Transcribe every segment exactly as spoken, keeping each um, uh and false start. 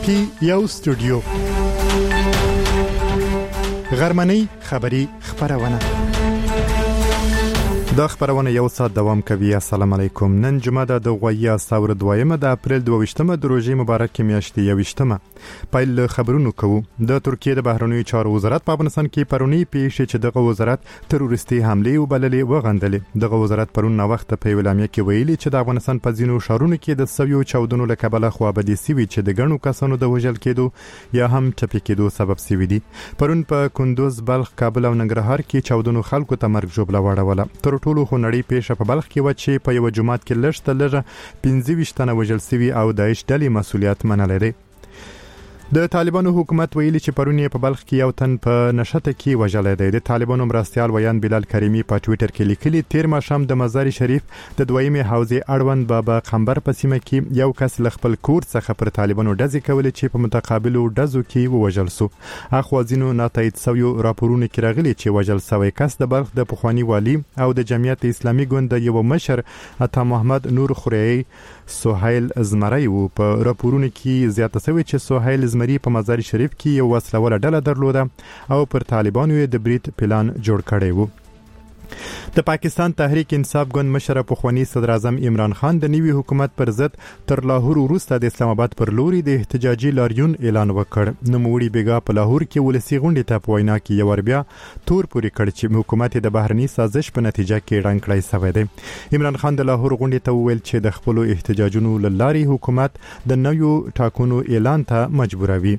کې یو استودیو غرمنۍ خبری خبرونه دا خبرونه یو ساعت دوام کوي. السلام علیکم. نن جمعه د غویا ساور دویمه د اپریل دوه-ویشتمه د روزي مبارک میاشتې یوشتمه. پایل خبرونه کوو. د ترکیه د بهرنیو چارو وزارت په افغانستان کې پرونی پیښې چې دغه وزارت تروریستي حمله وبللې وغندلې. دغه وزارت پرون نو وخت په ویلامه کې ویلي چې د افغانستان په ځینو شهرونو کې د سویو چاودنو له کبله خوابدي سوي چې د ګڼو کسانو د وژل کېدو یا هم ټپي کېدو سبب سوي دي. پرون په کندوز، بلخ، کابل او ننګرهار کې چاودنو خلکو ته مرګ ژوبله واړوله. تر ټولو خونړی پیښه په بلخ کې و چې په یو جماعت کې لږ لږه پنځه ویشت تنه وژل سوي او داعش ډلې مسؤلیت منلی دی. د طالبانو حکومت ویلي چې پرون په بلخ کې یو تن په نشته کې وژل دی. د طالبانو مرستيال ویان بلال کریمی په ټوئیټر کې لیکلي تیر ماښام د مزار شریف د دویمه حوزې اړوند بابا قمبر په سیمه کې یو کس ل خپل کور څخه پر طالبانو ډزې کولې چې په متقابلو ډزو کې ووژل شو. اخوازینو ناتایید سویو راپورونه کې راغلي چې وژل شوی کس د بلخ د پخوانی والی او د جمعیت اسلامي ګوند یو مشر عطا محمد نور خورئی سهیل زمری وو. په راپورونه کې زیاته شوی چې سهیل زمری په مزار شریف کې یو وسلواله ډله درلوده او پر طالبانو یې د بریټ پلان جوړ کړی وو. د پاکستان تحریک انصاف ګوند مشر پخوانی صدر اعظم عمران خان د نوي حکومت پر ضد تر لاهور وروسته د اسلام آباد پر لوري د احتجاجي لاریون اعلان وکړ. نوموړي بیګا په لاهور کې ولسی غونډې ته په وینا کې یو بیا تور پوري کړ چې حکومت د بهرني سازش په نتیجه کې رنګ کړی شوی دی. عمران خان د لاهور غونډې ته وویل چې د خپل احتجاجونو لاري حکومت د نویو ټاکنو اعلان ته مجبوروي.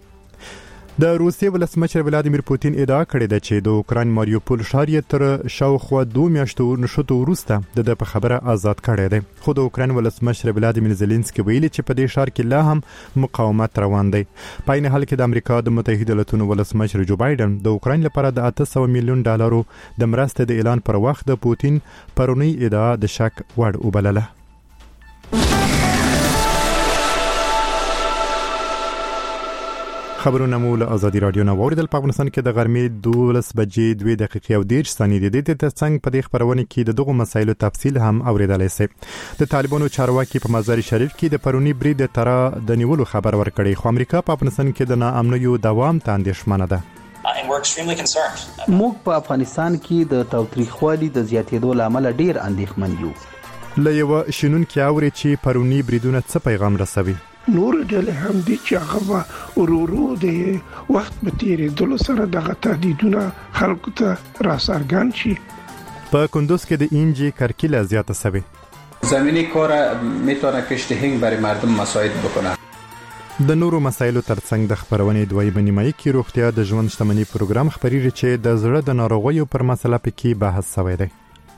د روسیې ولسمشر ولادیمیر پوتین ادعا کړې ده چې د اوکراین ماریوپول ښار یې تر شاوخوا دوه میاشتو نشوتو وروسته د په خبره آزاد کړی دی. خو د اوکراین ولسمشر ولادیمیر زيلنسکي ویلي چې په دې ښار کې لا هم مقاومت روان دی. په عین حال کې د امریکا د متحده ایالاتونو ولسمشر جو بایدن د اوکراین لپاره د اته سوه میلیون ډالرو د مرستې د اعلان پر وخت د پوتین پرونی ادعا د شک وړ وبلله. خبرونه مو له ازادي رادیو نه وریدل. په افغانستان کې د غرمې دولس بجې دوه دقیقې او دېرش ثانیې د دې ترڅنګ په دې خبرونه کې د دغو مسایلو تفصیل هم اوریدلای شئ. د طالبانو چارواکي په مزار شریف کې د پرونی برید د ترا د نیولو خبر ورکړي. خو امریکا په افغانستان کې د ناامنیو دوام ته اندېښمنه ده. موږ په افغانستان کې د تاوتریخوالي د زیاتېدو لامل ډیر اندېښمن یو. له یو شنونکي اوري چې پرونی بریدونه څه پیغام رسوي. نور ډلې هم دي چې هغه ورورو د وخت په تیریدلو سره دغه تهدیدونه خلکو ته راڅرګند شي. په کندوز کې د انجی کرکیله زیاته شوی. زمینی کار میتونه کشتهنگ برای مردم مساعد بکنه. د نورو مسایلو ترڅنګ د خبرونې دویمه نیمایي کې روغتیا د ژوند شتمنۍ پروګرام خبريږي چې د زړه د ناروغیو پر مسله پکې بحث شوی دی.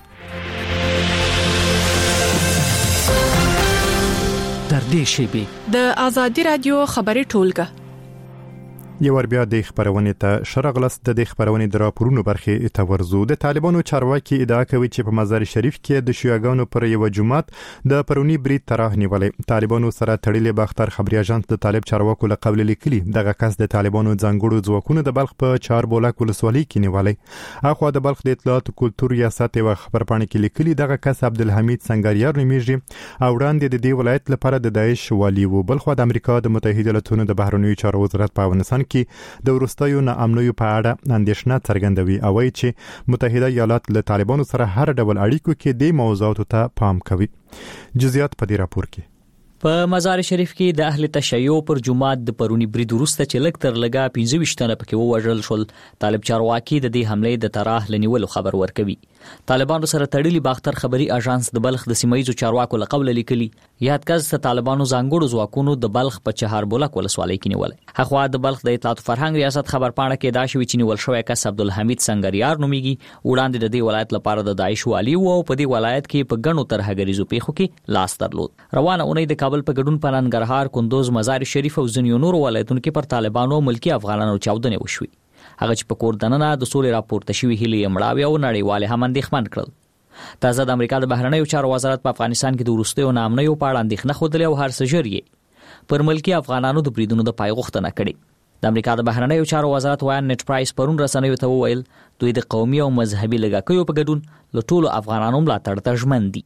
در دې شیبې د ازادي رادیو خبري ټولګه یو ور بیا د خبرونه ته شرغلس د خبرونه د راپورونو برخه ته ورزو. د طالبانو چارواکي ادعا کوي چې په مزار شریف کې د شیعاګانو پر یو جماعت د پرونی برید تراه نیولې. طالبانو سره تړلې باختر خبري اژانس د طالب چارواکو له قبل لیکلي دغه کس د طالبانو ځانګړو ځواکونو د بلخ په چار بولاک ولسوالۍ کې نیولې. اخو د بلخ د اطلاعات او کلتور ریاست او خبرپاڼه کې لیکلي دغه کس عبدالحمید سنگاریار نومیږي او وړاندې د دې ولایت لپاره د داعش والی وو. بلخو د امریکا د متحده ایالاتونو د بهرنیو چارو وزارت په افغانستان کې د ورستیو ناامنیو په اړه اندېښنه څرګندوي او وايي چې متحده ایالات له طالبانو سره هر ډول اړیکو کې د موضوعاتو ته پام کوي. جزئیات په دې راپور کې. په مزار شریف کې د اهل تشیع پر جمعات د پرونی برید وروسته چې لږ تر لږه پنځه ویشت تنه پکې ووژل شول. طالب چارواکي د دې حمله د تراه لنیولو خبر ورکوي. طالبانو سره تړلې باختر خبري اژانس د بلخ د سیمایي چارواکو له قبل لیکلي یاد کس ته طالبانو ځانګړو ځواکونو د بلخ په چهار بولاک ولسوالۍ کې نیول. هغه د بلخ د اطلاعات فرهنګ ریاست خبرپاڼه کې دا شوی چې نیول شوی کس عبدالحمید سنگاریار نومیږي. وړاندې د دې ولایت لپاره د داعش والی وو او په دې ولایت کې په غنو ترهګریزو پیښو کې لاس درلود. روانه اونۍ د کابل په ګډون په ننګرهار، کندوز، مزار شریف او ځینو نورو ولایتونو کې پر طالبانو ملکی افغانانو چاودنې وشوي. هغه چې په کور دننه د سولې راپورته شوی هلي امړاوي او نړیواله هم اندېښمن کړل. تازه د امریکا د بهرنیو چارو وزارت په افغانستان کې د وروستیو ناامنیو په اړه اندېښنه خوده او هر څه ژر یې پر ملکی افغانانو د بریدونو د پای غوښتنه کړې. د امریکا د بهرنیو چارو وزارت وایي نت پرایس پرون رسنیو ته وویل دوی د قومي او مذهبي لږکیو په ګډون له ټولو افغانانو ملاتړ ته ژمن دي.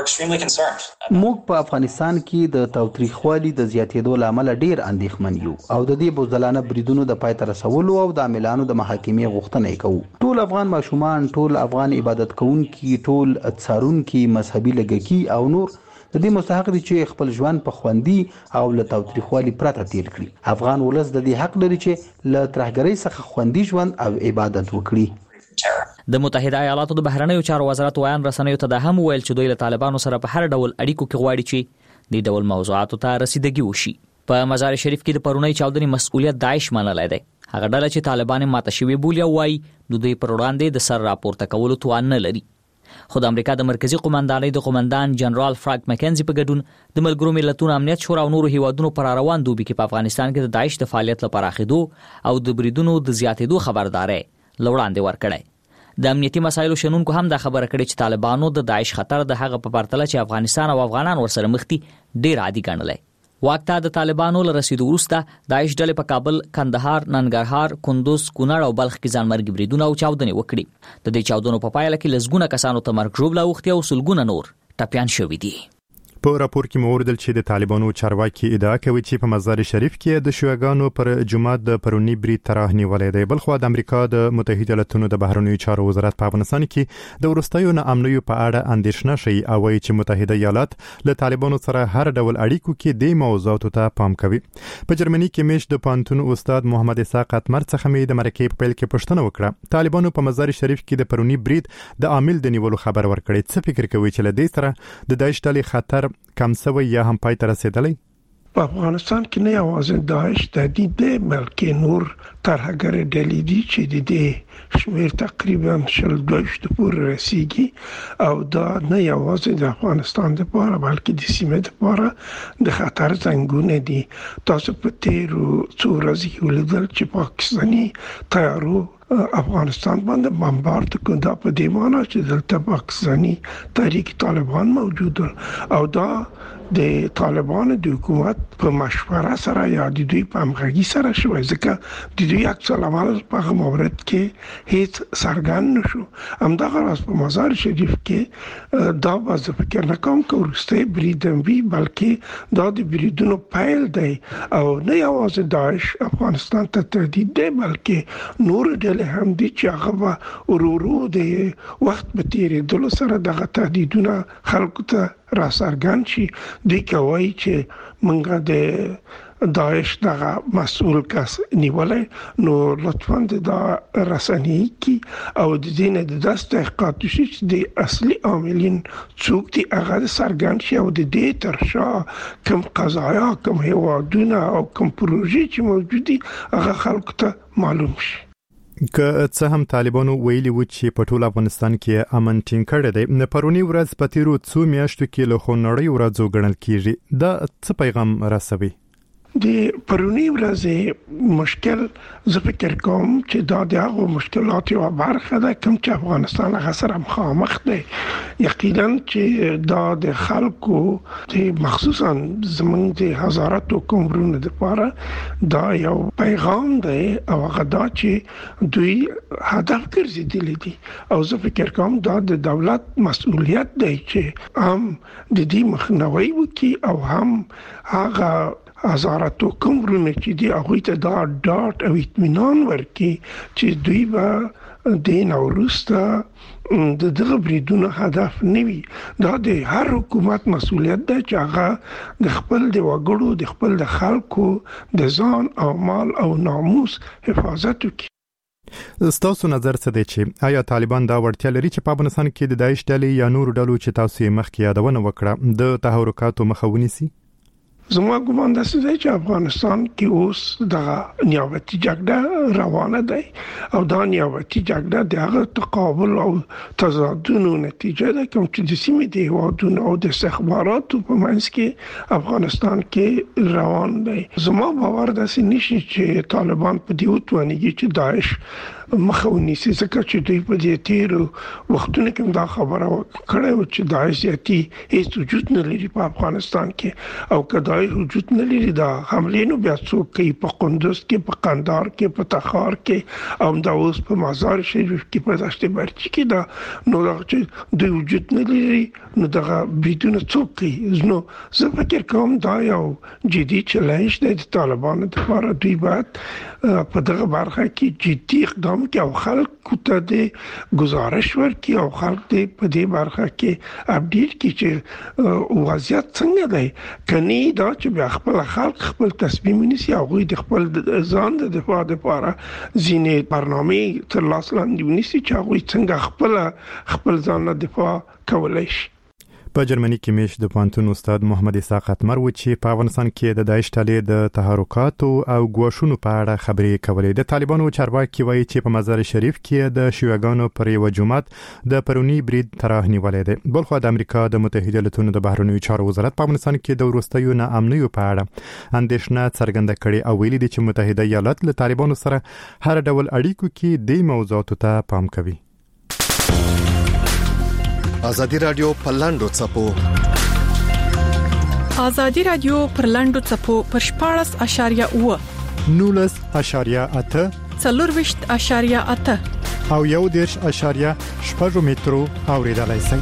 موږ په افغانستان کې د تاوتریخوالي د زیاتېدو لامل ډیر اندېښمن یو او د دې بوزدلانه بریدونو د پای ته رسولو او د عاملانو د محاکمې غوښتنه کوو. ټول افغان ماشومان، ټول افغان عبادت کوونکي، ټول څارونکي، مذهبي لږکي او نور د دې مستحق دي چې خپل ژوند په خوندي او له تاوتریخوالي پرته تیر کړي. افغان ولس د دې حق لري چې له ترهګرۍ څخه خوندي ژوند او عبادت وکړي. د متحده ایالاتو د بهرنیو چارو وزارت وایي رسنیو ته د هم ویل چې دوی له طالبانو سره په هر ډول اړیکو کې غواړي چې د ډول موضوعاتو ته رسیدګي وشي. په مزار شریف کې د پرونی چاودنې مسؤلیت داعش منلای دی. هغه ډله چې طالبان ماته شوی بولی وایي د دوی پر وړاندې د سر راپورته کولو توان نه لري. خو د امریکا د مرکزی قومندانۍ د قومندان جنرال فرانک مکنزي په ګډون د ملګرو ملتونو امنیت شورا او نورو هیوادونو پر روان دوبي کې په افغانستان کې د داعش د فعالیت لپاره خېدو او د بریدونو د زیاتېدو خبرداري لوړاندې ورکړي. د امنیتي مسایلو شنونکو هم دا خبره کړې چې طالبانو د داعش خطر د هغه په پرتله چې افغانستان او افغانان ورسره مخ دي ډیر عادي ګڼلای. واکته د طالبانو له رسیدو وروسته داعش ډلې په کابل، کندهار، ننګرهار، کندوز، کونړ او بلخ کې ځانمرګي بریدونه او چاودنې وکړي. د دې چاودنو په پایله کې لسګونه کسانو ته مرګ ژوبله اوښتې او سلګونه نور ټپیان شوي دي. په راپور کې موردل چې د طالبانو چارواکي ادعا کوي چې په مزار شریف کې د شیعاګانو پر جماعت د پرونی برید طرح نیولې دی. بلخو د امریکا د متحده ایالاتونو د بهرنیو چارو وزارت په افغانستان کې د ورستیو نه امنیو په اړه اندېښنه شي او وایي چې متحده ایالات له طالبانو سره هر ډول اړیکو کې د موضوعاتو ته پام کوي. په جرمني کې مش د پانتون استاد محمد اسحاق اتمر څخه مې د مرکې په پیل کې پوښتنه وکړه. طالبانو په مزار شریف کې د پرونی برید د عامل د نیولو خبر ورکړی. څه فکر کوي چې له دې سره د داعش ډلې خطر کم سوی یا هم پای ته رسیدلی؟ په افغانستان کې نه یوازې داعش تهدید دی بلکې نور ترهګر ډلې دي چې د دې شمیر تقریبا شل دویشت پورې رسیږي او دا نه یوازې د افغانستان لپاره بلکې د سیمې لپاره د خطر زنګونه دي. تاسو په تیرو څو ورځې ولیدل چې پاکستاني طیارو افغانستان باندې بمبارد کړ. دا په دې معنی چې دلته پاکستاني تحریک طالبان موجود او دا د طالبان د حکومت په مشوره سره یا د دوی په همغږي سره شوی، ځکه د دوی عکس العمل په مورد کې هیڅ څرګند نشو. همدغه راز په مزار شریف کې دا باز فکر نه کوم چې ورسته بریدم وی بلکې دا د بریدونو پیل دی او نه یوازې داعش افغانستان ته تهدید دی بلکې نور ډلې هم دي چې هغه ورورو د وخت په تیریدلو سره دغه تهدیدونه خلکو ته را سرګن شي. دوی کوي چې منګه د داعش دغه مسؤل کس نیولې نو لطفاً د رسنۍ کی او د دې نه د داست تحقیقات شي چې د اصلي عاملین څوک دي هغه سرګن شي او د دې ترشا کوم قضایا کوم هیوادونه او کوم پروژې چې موجود دي هغه خلکو ته معلوم شي. که څه هم طالبانو ویلي و چې په ټول افغانستان کې امن ټینګ کړی دی، پرونی ورځ په تیرو څو میاشتو کې له خونړۍ ورځو ګڼل کیږي. دا څه پیغام رسوي؟ د پرونی ورځې مشکل زه فکر کوم چې دا د هغو مشکلات یو برخه ده کوم چې افغانستان هغه سره مخامخ دی. یقینا چې دا د خلکو د مخصوصا زمونږ د هزاراتو کومرونو لپاره دا یو پیغام دی او هغه دا چې دوی هدف ګرځېدلي دي او زه فکر کوم دا د دولت مسؤلیت دی چې هم د دې مخنیوي وکړي او هم هغه هزاراتو کومرونه چې دی هغه ته دا ډاټ او اطمینان ورکړي چې دوی به د نوروسته د دغه بریدونو هدف نه وي. دا د هر حکومت مسؤلیت ده چې هغه د خپل د وګړو د خپل د خلکو د ځان او مال او ناموس حفاظت وکړي. ستاسو نظر څه دی چې آیا طالبان دا وړتیا لري چې په افغانستان کې د داعش ډلې یا نور ډلو چې تاسو یې مخکې یادونه وکړه د تحرکاتو مخه ونیسي؟ زما ګومان دا دی چې افغانستان کې اوس د نیابتي جګړه روانه ده او دا نیابتي جګړه د هغه تقابل او تضادونو نتیجه ده کوم چې د سیمې د هیوادونو او د استخباراتو په منځ کې افغانستان کې روان دی. زما باور داسې نشي چې طالبان په دې وتوانیږي چې داعش مخه ونیسي ځکه چې دوی په دې تیر وختونو کې دا خبره کړې و چې داعش یاتي هیڅ وجود نه لري په افغانستان کې او کداعش وجود نه لري دا حمله نو بیا څوک کوي په قندوز کې په قندهار کې په تخار کې او دا اوس په مزار شریف کې په دشت برچی کې دا نو دا چې دوی وجود نه لري نو دا بریدونه څوک کوي نو زه فکر کوم دا یو جدي چیلنج دی د طالبانو لپاره دوی باید په دغه برخه کې جدي اقدام کوي او خلک ته د گزارش ورکړي او خلک دې په دې برخه کې اپډیټ کړي چې وضعیت څنګه دی کني دا چې بیا خپل خلک خپل تصمیم نیسي او د خپل ځان د دفاع لپاره ځینې برنامه تر لاس لاندې ونیسي چې هغه څنګه خپل خپل ځان دفاع کولای شي. په جرمني کې مش د پانتون استاد محمد اسحاق اتمر و چې په افغانستان کې د داعش ډلې د تحرکات او غوښونو په اړه خبرې کولې. د طالبانو چارواکي وایي چې په مزار شریف کې د شیعاګانو پر یو جماعت د پرونی برید تراه نیولې ده. بلخو د امریکا د متحده ایالاتونو د بهرنیو چارو وزارت په افغانستان کې د وروستیو ناامنیو په اړه اندېښنه څرګنده کړې او ویلي دي چې متحده ایالات له طالبانو سره هر ډول اړیکو کې د موضوعاتو ته پام کوي. ازادي رادیو په لاندو چپو ازادي رادیو پر لاندو چپو پر شپاړس اشاریه اوه نولس اشاریه اته څلورويشت اشاریه اته او یو دیرش اشاریه شپږ مترو اوریدلای شئ.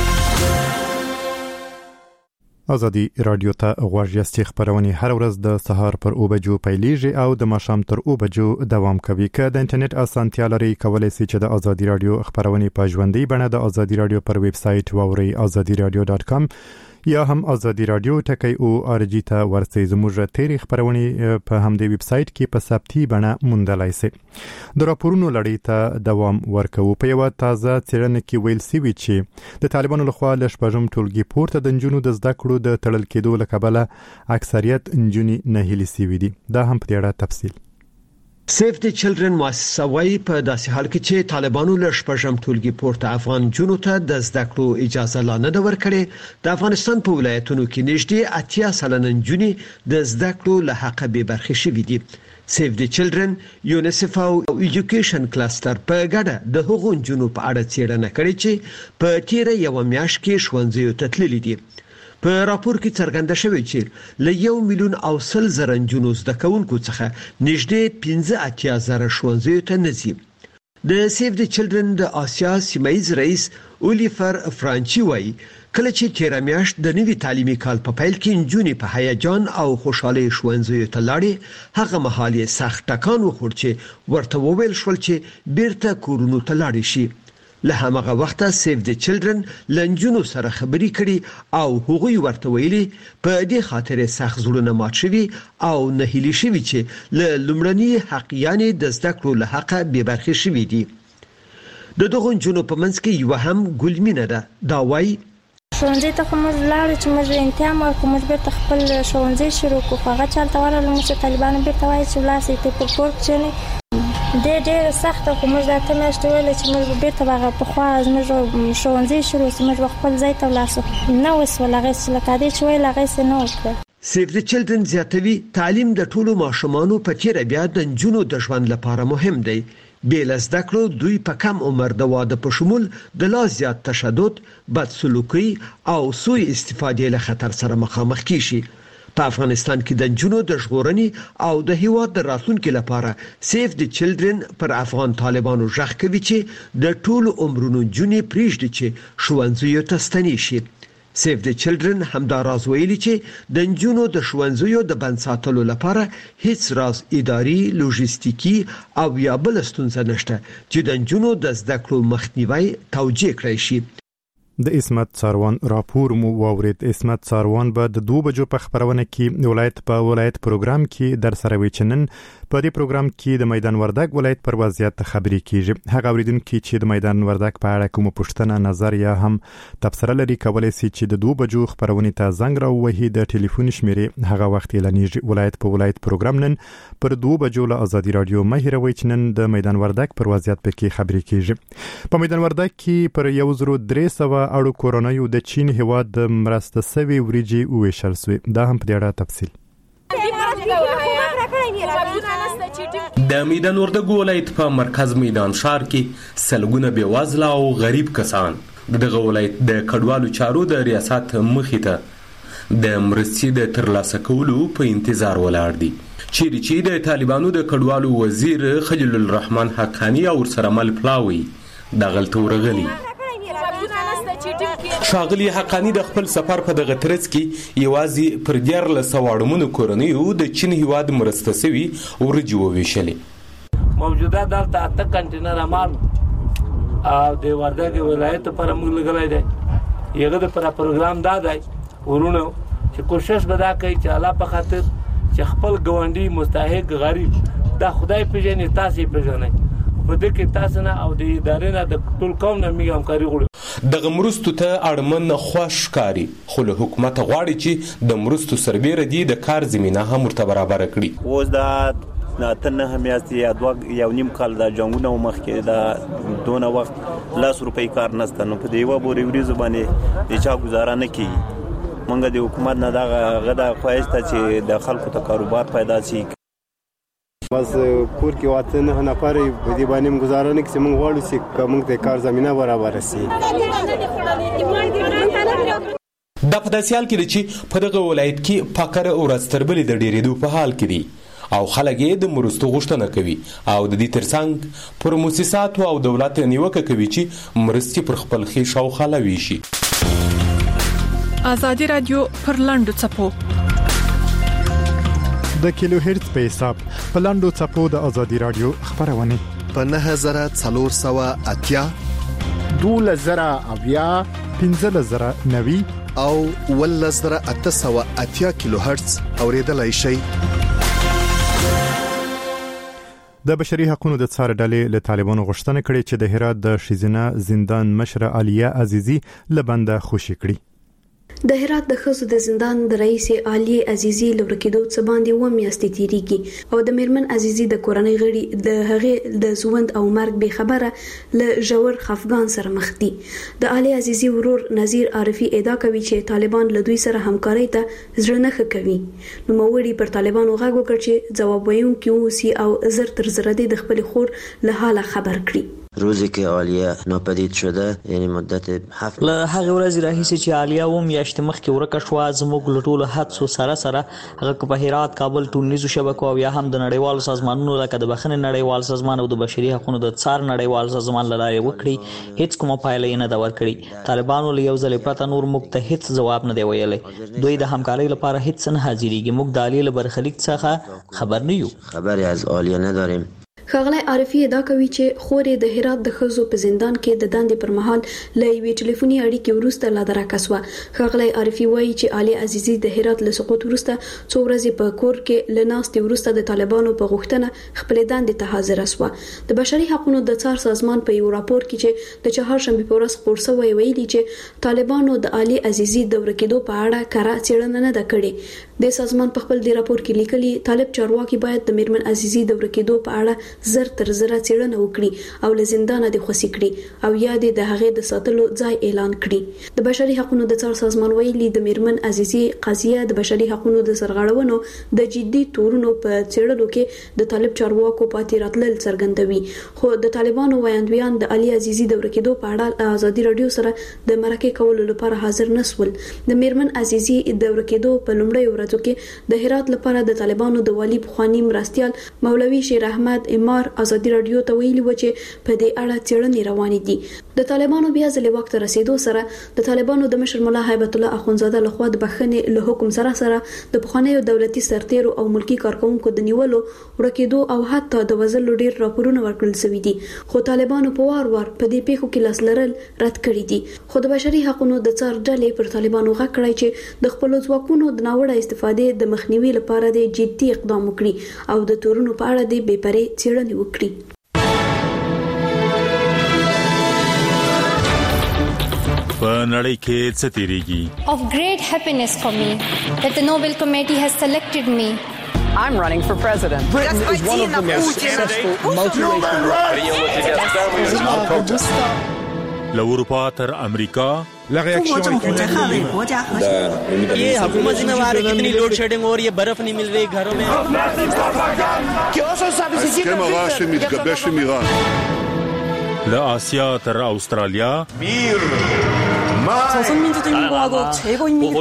ازادي رادیو ته غواړئ چې خبرونه هر ورځ د سهار پر او بجو پیلیږي او د ماښام تر او بجو دوام کوي. که د انټرنیټ اسانتیا لري کولای شئ چې د ازادي رادیو خبرونه په ژوندۍ بڼه د ازادي رادیو پر ویب سټ ووري ازادي رادیو ډاټ کام یا هم ازادي رادیو ټکی او ارجی ته ورسئ. زموږ تاریخ خبرونه په همدې ویب سټ کې په ثبتي بڼه موندلای شئ. د راپورونو لړۍ ته دوام ورکوي. په یو تازه څېړنه کې ویل شوی چې د طالبانو لخوا له شپږم ټولګي پورته د نجونو د زده کړو د تړل کېدو لکبله اکثریت نجونې نه هلي سوي دي. دا هم په اړه تفصیل. سیف د چلډرن مؤسسه وايي په داسې حال کې چې طالبانو له شپږم ټولګي پورته افغان جنونو ته د زده کړو اجازه لا نه ورکړې. د افغانستان په ولایتونو کې نږدې اتیا سلنه نجونې د زده کړو له حق به برخې شوي دي. سیف د چلډرن، یونیسف او ایجوکیشن کلستر په ګډه د هغو نجونو په اړه څېړنه کړې چې په تیر یو میاشت کې ښوونځیو ته تللي دي. په راپور کې څرګنده شوی چې له یو میلیون او سل زره نجونو زده کوونکو څخه نږدې پنځه اتیا زره ښوونځیو ته نه ځي. د سیف د چلډرن د آسیا سیمایي رئیس اولیفر فرانچي وایي کله چې تیر میاشت د نوي تعلیمي کال په پیل کې نجونې په هیجان او خوشحالۍ ښوونځیو ته لاړې، هغه مهال یې سخت ټکان وخوړ چې ورته وویل شول چې بیرته کورونو ته لاړې شي. له همغه وخته سیف د چلډرن لنجونو سره خبري کړي او هغوی ورته ویلي په دې خاطر سخت زړونه مات شوي او نه هلي شوي چې له لومړني حق یعنی د زده کړو له حقه بې برخې شوي دي. د دغو نجونو په منځ کې یوه هم ګلمینه ده. دا وایي ښوونځي ته خو موږ لاړو چې موږ امتحان ورکړو، موږ بیرته خپل ښوونځي شروع کړو، خو هغه چالته ورغلو موږ طالبانو بیرته وایي چې ولاړ سئ ته په کور کښېنئ. ډېر ډېر سخته خو موږ دا اته میاشتې ویلې چې موږ بیرته به هغه پخوا زموږ ښوونځي شروع سي، موږ به خپل ځای ته ولاړ سو. نه وسول هغې چې لکه دې چې ویل هغې نه وکړه. سیف د چلډرن زیاتوي تعلیم د ټولو ماشومانو په تیره بیا د نجونو د ژوند لپاره مهم دی. بې له زده کړو دوی په کم عمر د واده په شمول د لا زیات تشدد، بد سلوکي او سوء استفادې له خطر سره مخامخ کیږي. په افغانستان کې د نجونو د ژغورنې او د هیواد د راتلونکي لپاره سیف د چلډرن پر افغان طالبانو ژغ کوي چې د ټولو عمرونو نجونې پرېږدي چې ښوونځیو ته ستنې شي. سیف د چلډرن همدا راز ویلي چې د نجونو د ښوونځیو د بند ساتلو لپاره هیڅ راز اداري، لوژستیکي او یا بل ستونزه نشته چې د نجونو د زده کړو مخنیوي توجیه کړی شي. د اسمت څاروان راپور مو واورید. اسمت څاروان به د دوه بجو په خبرونه کې ولایت په ولایت پروګرام کې در سره وي چې نن په دې پروګرام کې د میدان وردګ ولایت پر وضعیت خبري کیږي. هغه اوریدونکو چې د میدان وردګ په اړه کوم پوښتنه، نظر یا هم تبصره لري کولای شي چې د دوه بجو خبرونه ته زنګ راووهي. د ټلیفون شمیرې هغه وخت اعلانېږي. ولایت په ولایت پروګرام نن پر دوه بجو له ازادي رادیو مهیروي چې نن د میدان وردګ پر وضعیت پکې خبري کیږي. په میدان وردګ کې پر یو زرو درې سوه اړو کورونایو د چین هیواد د مرسته سوي وریجې وویشل شوې. دا هم په دې اړه تفصیل. د میدان وردګو ولایت په مرکز میدان ښار کې سلګونه بېوزله او غریب کسان دغه ولایت د کډوالو چارو د ریاست مخې ته د مرستې د ترلاسه کولو په انتظار ولاړ دي، چیرې چې د طالبانو د کډوالو وزیر خلیل الرحمن حقانی او ورسره مل پلاوي دغلته ورغلي. ښاغلي حقانی د خپل سفر په دغه ترڅ کې یوازې پر دیارلس سوه اړمنو کورنیو د چین هیواد مرسته سوي ورجې وویشلې. موجوده دلته اته کنټینر مال او د وردګ ولایت پر موږ لګلای دی. یغه د پر پروګرام دا دی ورونو چې کوشش به دا کوي چې الله په خاطر چې خپل ګوندی مستحق غریب دا خدای پیژني تاسو پیژنئ په دې کې تاسو نه او د ادارې نه د ټول قوم نه میږم همکاري غواړو. دغه مرستو ته اړمن خوښ ښکاري، خو له حکومت غواړي چې د مرستو سربیره دي د کار زمینه هم ورته برابره کړي. اوس دا ته نه همیاستي یا دوه یو نیم کال د جنګونو مخکې دا دونه وخت لاس روپۍ کار نسته، نو په دې یوه بورې وریځو باندې د چا ګزاره نه کېږي. موږ د حکومت نه دغه غدا خواهش ته چې د خلکو ته کاروبار پیدا شي. بس کور کې واته نه نفر په دې باندې گزاره نه کړي، موږ غواړو چې کومه د کار زمينه برابر شي. د پداسیال کې چې په دغه ولایت کې فقر او رستربلې د ډېرېدو په حال کې دي او خلک یې د مرستو غوښتنه کوي او د دې ترڅنګ پر مؤسساتو او دولت نیوکه کوي چې مرستې پر خپل خېش او خلوي شي. آزادي رادیو پر لاندو چپو د کیلو هرتز په حساب په لاندو چپو د آزادي رادیو خبرونه په نه هزار څلور سوه اتیا دوله زره اویا پنځه زره نوي او ول زره اته سوه اتیا کیلو هرتز اوریدلای شي. د بشري حقوقو د څار ډلې له طالبانو غوښتنه کړې چې د هرات د شیزینه زندان مشر عالیه عزیزی لبنده خوشی کړي. د هرات د خزو د زندان د رئیس علي عزیزی لورکیدو څخه باندې و میاشتې تیریږي او د میرمن عزیزی د کورنۍ غړي د هغه د زوند او مرګ به خبره ل جوړ خفقان سره مخ دي. د علي عزیزی ورور نذیر عارفی ادعا کوي چې طالبان له دوی سره همکاري ته ځړنه ښه کوي. نو موړي پر طالبانو غږ وکړ چې جواب ویونکي اوسي او زر تر زر د خپل خور له حاله خبر کړي. روزی که عالیه ناپدید شده یعنی مدت هفت له هغه ورځې راهیسې چې عالیه و میاشتې مخکې ورکه شوه زموږ له ټولو حدسو سره سره هغه که په هرات، کابل، ټولنیزو شبکو او یا هم د نړیوالو سازمانونو لکه د بخښنې نړیوال سازمان او د بشري حقوقو د څار نړیوال سازمان له لارې وکړي، هیڅ کومه پایله یې نه ده ورکړې. طالبانو له یو ځلې پرته نور موږ ته هیڅ ځواب نه دی ویلی. دوی د همکارۍ لپاره هیڅ نه حاضرېږي. موږ د عالیه له برخلیک څخه خبر نه یو. خبری از عالیه نداریم. ښاغلی عارفی ادعا کوي چې خورې د هرات د خزو په زندان کې د دندې پر مهال له یوې ټلیفوني اړیکې وروسته لا درکه شوه. ښاغلی عارفی وایي چې علي عزیزی د هرات له سقوط وروسته څو ورځې په کور کې له ناستې وروسته د طالبانو په غوښتنه خپلې دندې ته حاضره شوه. د بشري حقوقو د څار سازمان په یو راپور کې چې د چهارشنبې په ورځ خپور شوی ویلي چې طالبانو د علي عزیزی د ورکېدو په اړه کره څېړنه نه ده کړې. د سازمان په خپل دی راپور کې لیکلي طالب چارواکي باید د میرمن عزیزی د ورکېدو په اړه زر تر زره څېړنه وکړي او له زندانه د خوشي کړي او یا د هغې د ساتلو ځای اعلان کړي. د بشري حقوقو د څار سازمان ویلي د میرمن عزیزی قضیه د بشري حقوقو د سرغړونو د جدي تورونو په څېړلو کې د طالب چارواکو پاتې راتلل څرګندوي. خو د طالبانو ویاندویان د علي عزیزی د ورکېدو په اړه آزادي رادیو سره د مرکه کولو لپاره حاضر نسول. د میرمن عزیزی د ورکېدو په لومړۍ ورځو کې د هرات لپاره د طالبانو د والی بخوانی مرستيال مولوي شیر احمد امار آزادي رادیو ته ویلي و چې په دې اړه څېړنې روانې دي. د طالبانو بیا ځلې وخت رسیدو سره د طالبانو د مشر مولا هیبت الله اخونزاده لخوا د بخښنې له حکم سره سره د پخوانیو دولتي سرتیرو او ملکی کارکونکو د نیولو، ورکېدو او حتی د وژلو ډیر راپورونه ورکړل شوي دي. خو طالبانو په وار وار په دې پیښو کې لاس لرل رد کړي دي. خو د بشري حقوقو د څار ډلې پر طالبانو غږ کړی چې د خپل ځواکونو د ناوړه استفادې د مخنیوي لپاره د جدي اقدام وکړي او د تورونو په اړه د بې پرې څېړنې وکړي. په نړۍ کې څه تیریږي؟ Of great happiness for me that the Nobel Committee has selected me. I'm running for president. Britain is one of the most successful multiracial له اروپا تر امریکا La réaction est ये हुकूमत जिम्मेवार है कितनी load shedding और ये बर्फ नहीं मिल रही घरों में ההסכם הרע שמתגבש עם איראן. לאסיה תראה אוסטרליה. מיר. 조선민주주의인공화국 최고인민이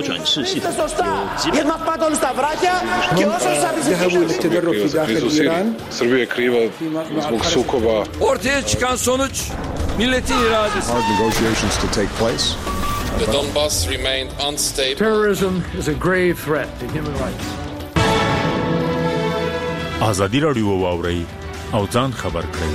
ذهبوا للتدرب في داخل إيران. Srbija kriva zbog sukoba. Ortaya çıkan sonuç milletin iradesi. Hard negotiations to take place. The Donbass remained unstable. Terrorism is a grave threat to human rights. ازادي رادیو واوري او ځان خبر کړئ.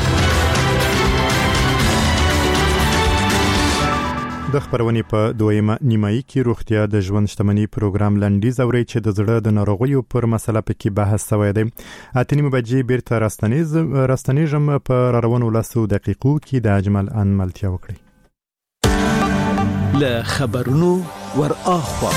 د خبرونې په دویمه نیمایي کې روغتیا د ژوند شتمنۍ پروګرام لنډیز اوري چې د زړه د ناروغیو پر مسله پکې بحث شوی دی. اتنیم بجې بیرته راستنیز راستنیژم په راروانو لاسو دقیقو کې د اجمل ان ملتیا وکړي. له خبرونو ور اخوا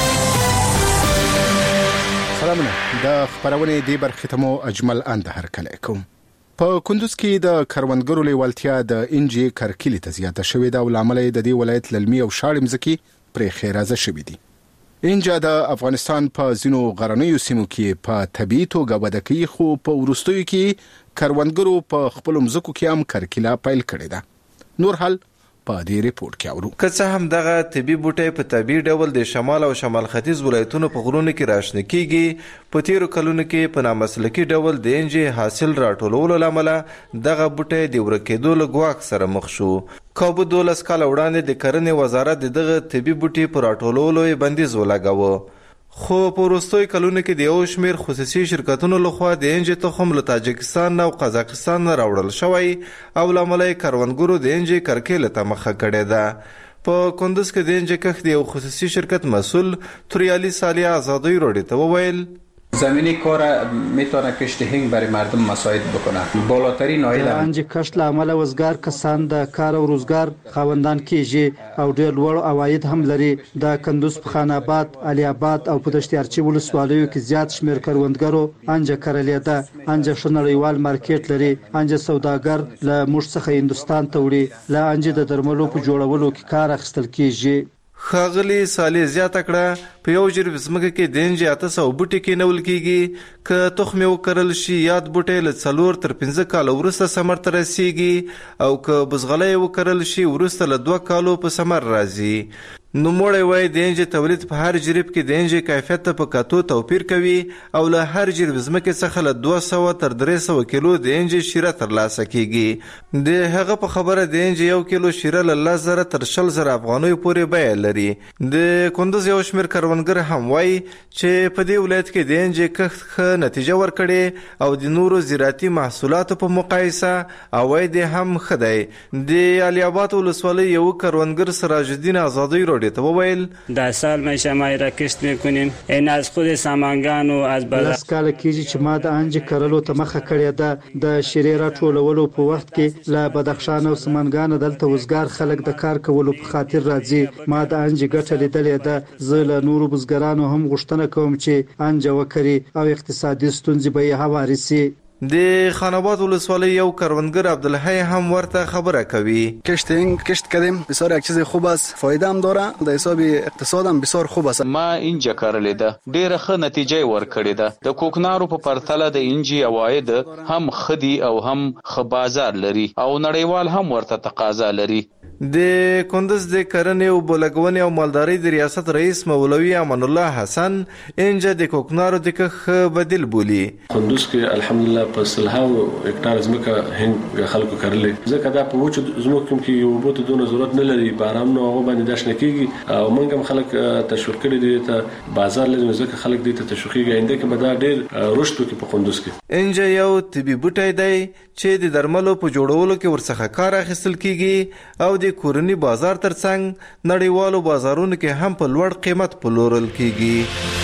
سلامونه د خبرونې دی برخه ته مو اجمل اند هر کله کوم. په کندوز کې د کروندګرو لیوالتیا د انجی کرکلی ته زیاته شوې ده او لامل د دې ولایت للمي او شاړم ځکه پرې خیرازه شوې دي. انجا د افغانستان په زینو غرنیو سیمو کې په طبيعي توګه وده کوي خو په ورستیو کې کروندګرو په خپل مزکو کې هم کرکلا پایل کړی ده. نور حال په دې ریپورت کې اورو. که څه هم دغه طبي بوټي په طبيعي ډول د شمال او شمال ختیځ ولایتونو په غرونو کې راشنه کیږي، په تیرو کلونو کې په نامسلکي ډول د انجی حاصل راټولولو لامل دغه بوټي د ورکېدو له ګواښ سره مخ شو. کابو دولس کال وړاندې د کرنې وزارت دغه طبي بوټي پر راټولولو بندیز ولګاوه. خو په وروستیو کلونو کې د یو شمېر خصوصي شرکتونو لخوا د انجی تخم له تاجکستان او قزاقستان نه راوړل شوی او لامل یې کروندګرو د انجی کرکیله ته مخه کړې ده. په کندوز کې د انجی کښت یو خصوصي شرکت مسئول توریالی سالی آزادی رادیو ته وویل زمینی کار میتونه کشت هنگ برای مردم مساعد بکنه. بالاترین عاید انجی کشت له عمله وزګار کسان د کار او روزګار خاوندان کیږي او ډېر لوړ عواید هم لري. د کندوز په خان آباد، علي آباد او په دشتیارچی ولسوالیو کې زیات شمیر کروندګرو انجی کرلې ده. انجی شنړیوال مارکیټ لري. انجی سوداګر له موږ څخه هندستان ته وړي. له انجی د درملو په جوړولو کې کار اخیستل کیږي. خاغلی سالی زیاته کړه په یو جریب زمکه کې د انجی اته سوه بوټي کېنول کېږي. که تخم وکرل شي یاد بوټي له څلور تر پنځه کاله وروسته ثمر ته رسیږي او که بزغلی وکرل شي وروسته له دوه کالو په ثمر راځي. نوموړی وایي د انجی تولید په هر جریب کې د انجی کیفیت ته په کتو توپیر کوي او له هر جریب ځمکې څخه له دوه سوه تر درې سوه کیلو د انجی شیره ترلاسه کیږي. د هغه په خبره د انجی یو کیلو شیره له لس زره تر شل زره افغانیو پورې بیه لري. د کندوز یو شمېر کروندګر هم وایي چې په دې ولایت کې د انجی کښت ښه نتیجه ورکړې او د نورو زراعتي محصولاتو په مقایسه عواید هم ښه دی. د علي آباد ولسوالۍ یو کروندګر سراج الدین آزادی رادیو ته وویل در سال ما شمای را کشت میکنیم. این از خود سامانگان و از بازار لس کاله کېږي چې ما د انجی کرلو ته مخه کړې ده. د شیرې راټولولو په وخت کې له بدخشان او سمنګان دلته وزګار خلک د کار کولو په خاطر راځي. ما د انجی ګټه لیدلې ده. زه له نورو بزګرانو هم غوښتنه کوم چې انجی وکړي او اقتصادي ستونزې به یې هوارې سي. د خان آباد ولسوالی یو کروندگر عبدالحی هم ورته خبره کوي. کشت این کشت کردیم بسیار یک چیز خوب است، فایده هم داره، در حساب اقتصاد هم بسیار خوب است. ما اینجا کرلې ده ډیره ښه نتیجه ورکړې ده. د کوکنارو په پرتله د انجی عواید هم خدي او هم ښه بازار لري او نړیوال هم ورته تقاضا لري. د کندوز د کرنې او بولګونې او مالدارۍ د ریاست رئیس مولوي امان الله حسن انجا د کوکنارو د کښت بدیل بولی. کندوز کې الحمدلله په سلهاو هکټار ځمکه هند خلکو کرلې ځکه دا په وچو ځمکو کې یو بوته دونه ضرورت نه لري. باران نو هغه باندې داشنه کیږي او موږ هم خلک تشویق کړي دي ته بازار لازم ځکه خلک دي ته تشویقي آینده کې به دا ډېر رشد وکړي په کندوز کې. انجا یو طبي بوټی دی چې د درملو په جوړولو کې ورڅخه کار اخیستل کیږي او د کورني بازار ترڅنګ نړیوالو بازارونو کې هم په لوړ قیمت پلورل کیږي.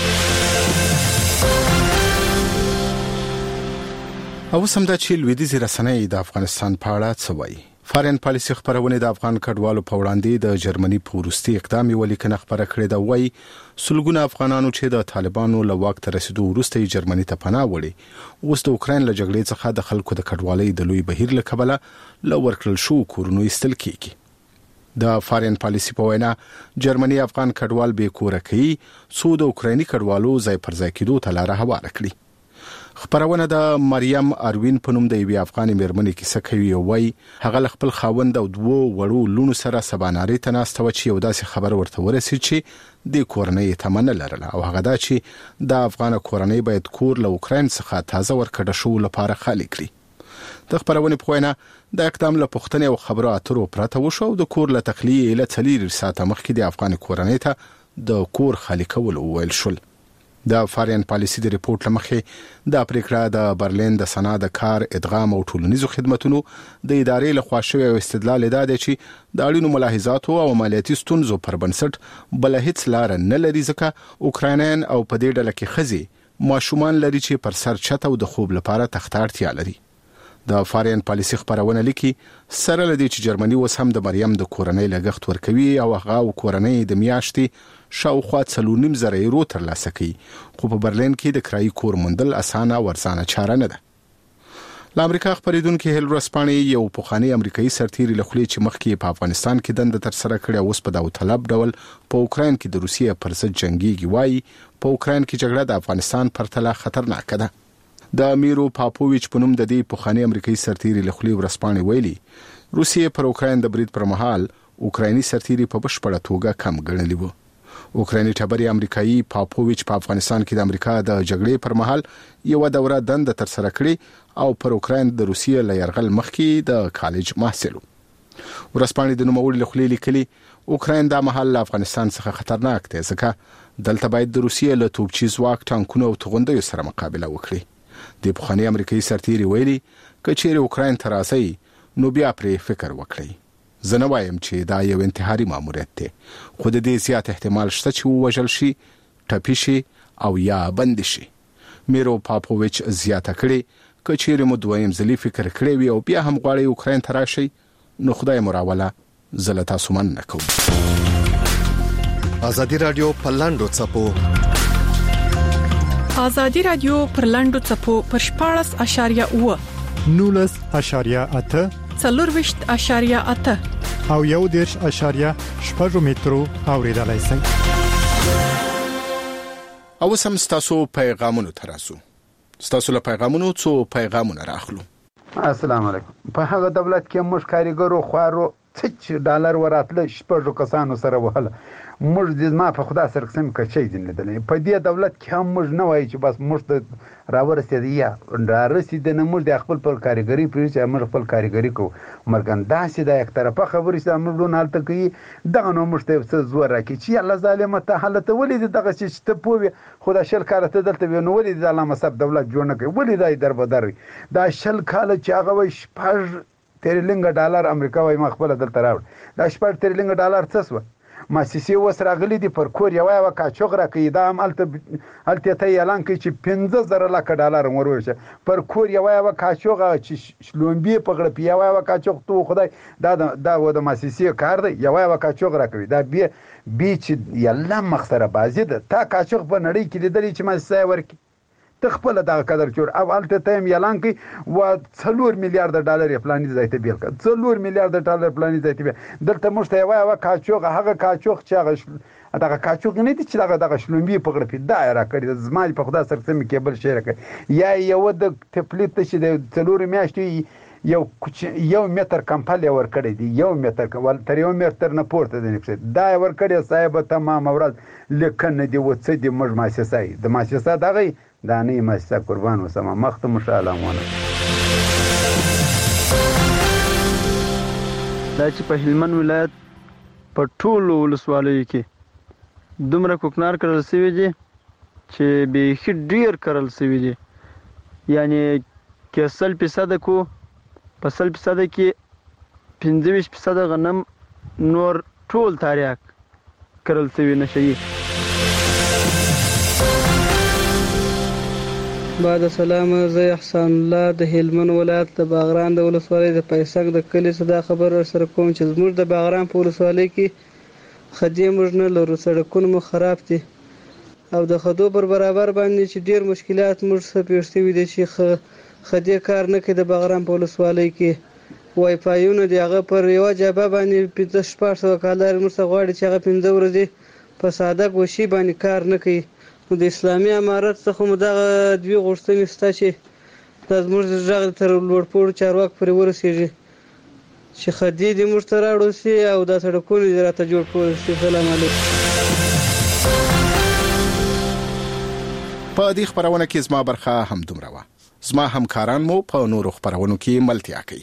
او سم دا چې لویدیځ رسنۍ د افغانستان په اړه څه وایي. فارین پالیسي خبرونه د افغان کډوالو په وړاندې د جرمني په وروستي اقدام ولیکنه خبره کړې ده. وایي سلګونه افغانانو چې د طالبانو له واک ته رسیدو وروسته جرمني ته پناه وړي اوس د اوکراین له جګړې څخه د خلکو د کډوالۍ د لوی بهیر له کبله له ورکړل شو کورونو ایستل کیږي. د فارین پالیسی په وینا جرمني افغان کډوال به کور کوي څو د اوکرایني کډوالو ځای پر ځای کېدو ته لار هواره کړي. خبرونه د مریم اروین په نوم د یوې افغاني مېرمنې کیسه کوي او وايي هغه خپل خاوند او دوه وړو لونو سره سباناري ته ناسته و چې یو داسې خبر ورته ورسید چې د کورنۍ تمنه لرله او هغه دا چې د افغان کورنۍ باید کور له اوکراین څخه تازه ورکړه شو لپاره خالي کړي. د خبرونه په وینا د اقدام له پښتنې او خبرو اترو پرته وشو د کور له تخلیه له څلور ساعته مخکې د افغان کورنۍ ته د کور خالي کول ویل شول. د فارین پالیسی د ریپورت لمخې د پریکړه د برلین د سنا د کار ادغام او ټولنیزو خدماتو د ادارې له خوا شوی او استدلال دا دی چې د اړینو ملاحظاتو او عملیاتي ستونزو پر بنسټ بل هیڅ لار نه لري ځکه اوکراینان او په دې ډله کې خزي ماشومان لري چې پر سر چت او د خوب لپاره تخت اړتیا لري. د فارین پالیسی خبرونه لیکي سره لدی چې جرمني اوس هم د مریم د کورنۍ لګښت ورکوي او هغه او کورنۍ د میاشتې شاوخوا څلور نیم زره یورو ترلاسه کوي خو په برلین کې د کرایي کور موندل اسانه ورزانه چاره نه ده. له امریکا خبرېدونکو هیل رسپاني یو پوخانی امریکایي سرتیری لخوا چې مخکې په افغانستان کې دند تر سره کړی اوس په داو طلب ډول په اوکراین کې د روسیې پر ضد جنگيږي وایي په اوکراین کې جګړه د افغانستان پر تله خطرناک ده. د میرو پاپوویچ په نوم د دې پوخانی امریکایي سرتیری لخوا ورسپاني ویلي روسیې پر اوکراین د برید پر مهال اوکرایني سرتیری په بشپړه توګه کم ګڼلی وو. اوکرایني ټبري امریکایي پاپوویچ په افغانستان کې د امریکا د جګړې پر مهال یو دوره دند تر سره کړې او پر اوکراین د روسیې له يرغل مخکې د کالج محصل. ورسپاني د نوموړي لخوا لیکلي اوکراین د مهال له افغانستان څخه خطرناک دی ځکه دلته باید د روسیې له توپچي ځواک ټانکونو او توغندیو سره مقابله وکړي. د پخوانی امریکایي سرتیری ویلي کچېره اوکراین ته راځي نو بیا پرې فکر وکړي. زه نه وایم چې دا یو انتحاري ماموریت دی خو د دې زیات احتمال شته چې ووژل شي ټپي شي او یا بند شي. میرو پاپوویچ زیاته کړي کچېره مو دویم ځلې فکر کړی وي او بیا هم غواړي اوکراین ته راشي نو خدای مراوله زه له تاسو مننه کوم. ازادي رادیو په لاندو څپو ازادي رادیو پر لاندو څپو پر شپاړس اشاریه اوه نولس اشاریه اته څلور وشت اشاریه اته او یو دیرش اشاریه شپږ مترو اوریدلای شئ. او سم ستاسو پیغامونو تراسو ستاسو له پیغامونو څو پیغامونه راخلو. السلام علیکم. په هغه دولت کې موږ کاریګرو خوارو څه ډالر وراتله شپږ کسانو سره وهله موږ د ما په خدا سره قسم کچې دي لیدلې په دې دولت کې هم موږ نه وایي چې بس موږ ته راورسېد یا راورسېد نه موږ د خپل پر کاریګری پرې چې موږ خپل کاریګری کو مرګن داسې د یک طرفه خبرې چې موږ لون حالت کوي دغه نو موږ ته څه زور راکې چې الله ظالم ته حالت ولې دغه چې ته پوي خدا شل کاله ته دلته نو ولې د علامه صاحب دولت جوړ نه کوي ولې دای در بدر دا شل کاله چې هغه وي شپږ تریلیون ډالر امریکا وای مخبل دلته راوړ دا شپږ تریلیون ډالر څه سو مؤسسې وسره غلي دي پر کور یو یو کاچوغ راکې دا هم الته الته ته اعلان کوي چې پنځه زره لک ډالر ورورشه پر کور یو یو کاچوغ چې شلومبي په غړ پیاو یو کاچوغ تو خدای دا دا و د مؤسسې کار دی یو یو کاچوغ راکوي دا بي بي چې یلا مخسره بازي ده تا کاچوغ په نړۍ کې لیدلی چې مؤسسه ورکی تخپل دا قدر جوړ او الته تیم اعلان کوي و څلور میلیارډ ډالر پلاني ځای ته بیل کړ څلور میلیارډ ډالر پلاني ځای ته دلته مشته یو یو کاچوغ هغه کاچوغ چې هغه دغه کاچوغ نه دي چې دغه دغه شلومبي په غړ په دایره کړی زما په خدا سره سم کېبل شي راکړي یا یو د تپلیت چې د څلور میاشتې یو یو متر کمپل ور کړی دی یو متر کول تر یو متر نه پورته دی نفس دا ور کړی صاحب تمام اوراد لکه دی وڅ دی مج مؤسسه د مؤسسه دغه دا نه مؤسسه قربان وسمه مخته مشالمونه دا چې په هلمند ولایت په ټولو ولسوالیو کې دومره کوکنار کړل شوی دی چې به ډیر کړل شوی دی یعنی کې سل فیصد کو په سل فیصد کې پنځه ویشت فیصد غنم نور ټول تاریخ کړل شوی نشي. بعد سلام زه احسان الله د هلمند ولایت د باغران د ولسوالۍ د پیسک د کلی صدا خبر سره کوم چې زموږ د باغران په ولسوالۍ کې خدي موږ نه لرو سړکونه مو خراب دي او د خدو پر برابر باندې چې ډیر مشکلات موږ سره پیښ شوي دي چې خدي کار نه کوي د باغران په ولسوالۍ کې وای فایونه دی هغه پر یو جبه باندې پنځه شپږ سوه کالر مرسته غواړي چې هغه پنځه ورځې په ساده ګوشي باندې کار نه کوي. نو د اسلامي امارت څخه مو دغه دوی غوښتنې شته چې دا زموږ د غږ تر لوړپوړو چارواکو پورې ورسېږي چې خدي دې موږ ته راوړل شي او دا سړکونه دې راته جوړ کړل شي. سلام علیکم. په دې خبرونه کې زما برخه هم دومره وه. زما همکاران مو په نورو خبرونو کې ملتیا کوي.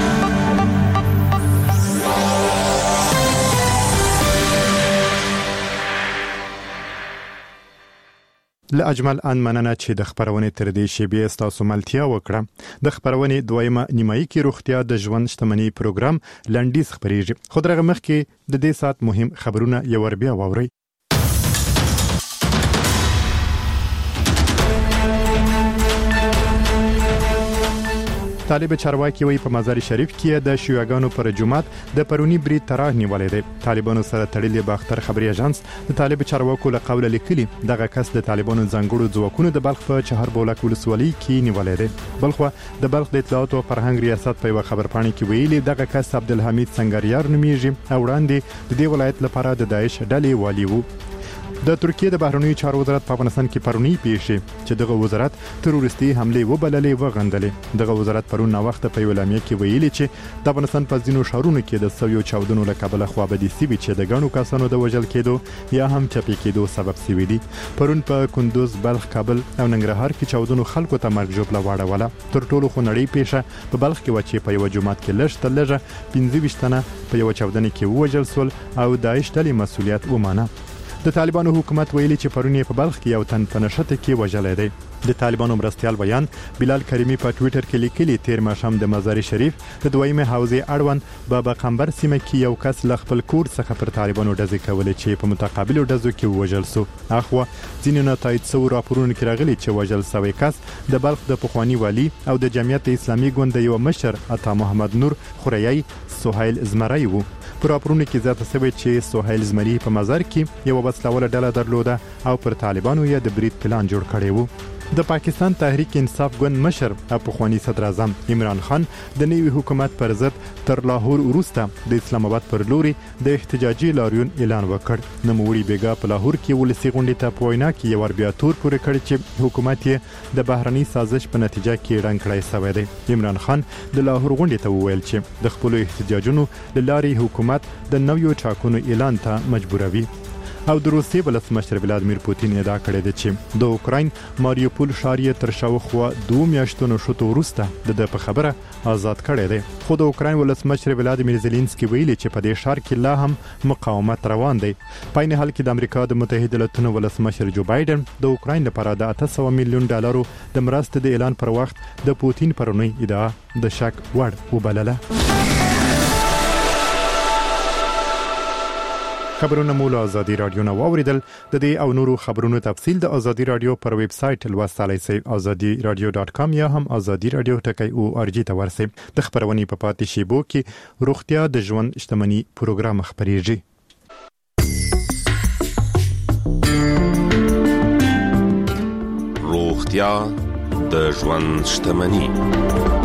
له اجمل ان مننه چې د خبرونې تر دې شیبې تاسو ملتیا وکړه. د خبرونې دویمه نیمایي کې روغتیا د ژوند شتمنۍ پروګرام لنډیز خبرېږي. خو درغه مخ کې د دې سات مهم خبرونه یو ور بیا واوري. طالب چارواکي وی په مزار شریف کې د شیعاګانو پر جمعات د پرونی برید تراه نیولې ده. طالبانو سره تړلې باختر خبري اژانس د طالب چارواکو له قوله لیکلي دغه کس د طالبانو ځنګړو ځواکونو د بلخ په چهار بولک ولسوالۍ کې نیولې ده. بلخو د بلخ د اطلاعات او فرهنګ ریاست په یو خبرپاڼه کې ویلي دغه کس عبدالحمید سنگریار نومیږي او وړاندې د دې ولایت لپاره د داعش ډلې والی وو. د ترکیه د بهرنیو چارو وزارت په افغانستان کې پرونی پیښې چې دغه وزارت تروریستي حمله وبللې وغندلې. دغه وزارت پرون نو وخت په ویلامیا کې ویلي چې د افغانستان په ځینو شهرونو کې د سویو چاودنو له کبله خوابدي سوي چې د غنو کسانو د وژل کېدو یا هم چپی کېدو سبب سوي دي. پرون په کندوز، بلخ، کابل او ننګرهار کې چاودنو خلکو ته مرګ جوړه واړوله. تر ټولو خنړی پیښه په بلخ کې و چې په یو جمعات کې لږ تر لږه پنځه ویشت تنه په یو چاودنه کې وژل سول او داعش ډلې مسؤلیت ومانه. د طالبانو حکومت ویلي چې پرونی په بلخ کې یو تن په نشته کې وژل دی. د طالبانو مرستيال بیان بلال کریمی په ټوئیټر کې لیکلي تیر ماښام د مزار شریف د دویمه حوزې اړوند بابا قمبر سیمه کې یو کس ل خپل کور څخه پر طالبانو ډزې کولې چې په متقابل ډزو کې وژل سو. اخوا ځینې نتایج څو راپورونه کې راغلي چې وژل شوی کس د بلخ د پخوانی والی او د جمعیت اسلامي ګوند یو مشر عطا محمد نور خوريي سهیل زمری وو. پر راپورونه کې زیاته شوی چې سهیل زمری په مزار کې یو بسلاوله ډله درلوده او پر طالبانو یې د برید پلان جوړ کړی وو. د پاکستان تحریک انصاف ګوند مشر او پخوانی صدر اعظم عمران خان د نوي حکومت پر ضد تر لاهور وروسته د اسلام آباد پر لوري د احتجاجي لاریون اعلان وکړ. نوموړي بیګا په لاهور کې ولسی غونډې ته په وینا کې یو بیا تور پورې کړ چې حکومت یې د بهرني سازش په نتیجه کې رنګ کړی شوی دی. عمران خان د لاهور غونډې ته وویل چې د خپل احتجاجونو لاري حکومت د نویو ټاکنو اعلان ته مجبوروي. او د روسیې ولسمشر ولادیمیر پوتین ادعا کړې ده چې د اوکراین ماریوپول ښار یې تر شاوخوا دوه میاشتو شوتو وروسته د په خبره آزاد کړی دی. خو د اوکراین ولسمشر ولادیمیر زيلنسکي ویلي چې په دې ښار کې لا هم مقاومت روان دی. په این حال کې د امریکا د متحده ایالاتونو ولسمشر جو بایدن د اوکراین لپاره د اته سوه میلیون ډالرو د مرستې د اعلان پر وخت د پوتین پرونی ادعا د شک وړ وبلله. خبرونه مول ازادي رادیو نو اوریدل. د دې او نورو خبرونو تفصیل د ازادي رادیو پر ویب سټ لوستلای شئ ازادي رادیو ډاټ کام یا هم ازادي رادیو ټکی او ار جی ته ورسئ. د خبرونې په پاتې شیبو کې روغتیا د ژوند شتمنۍ پروګرام خبريږي. روغتیا د ژوند شتمنۍ.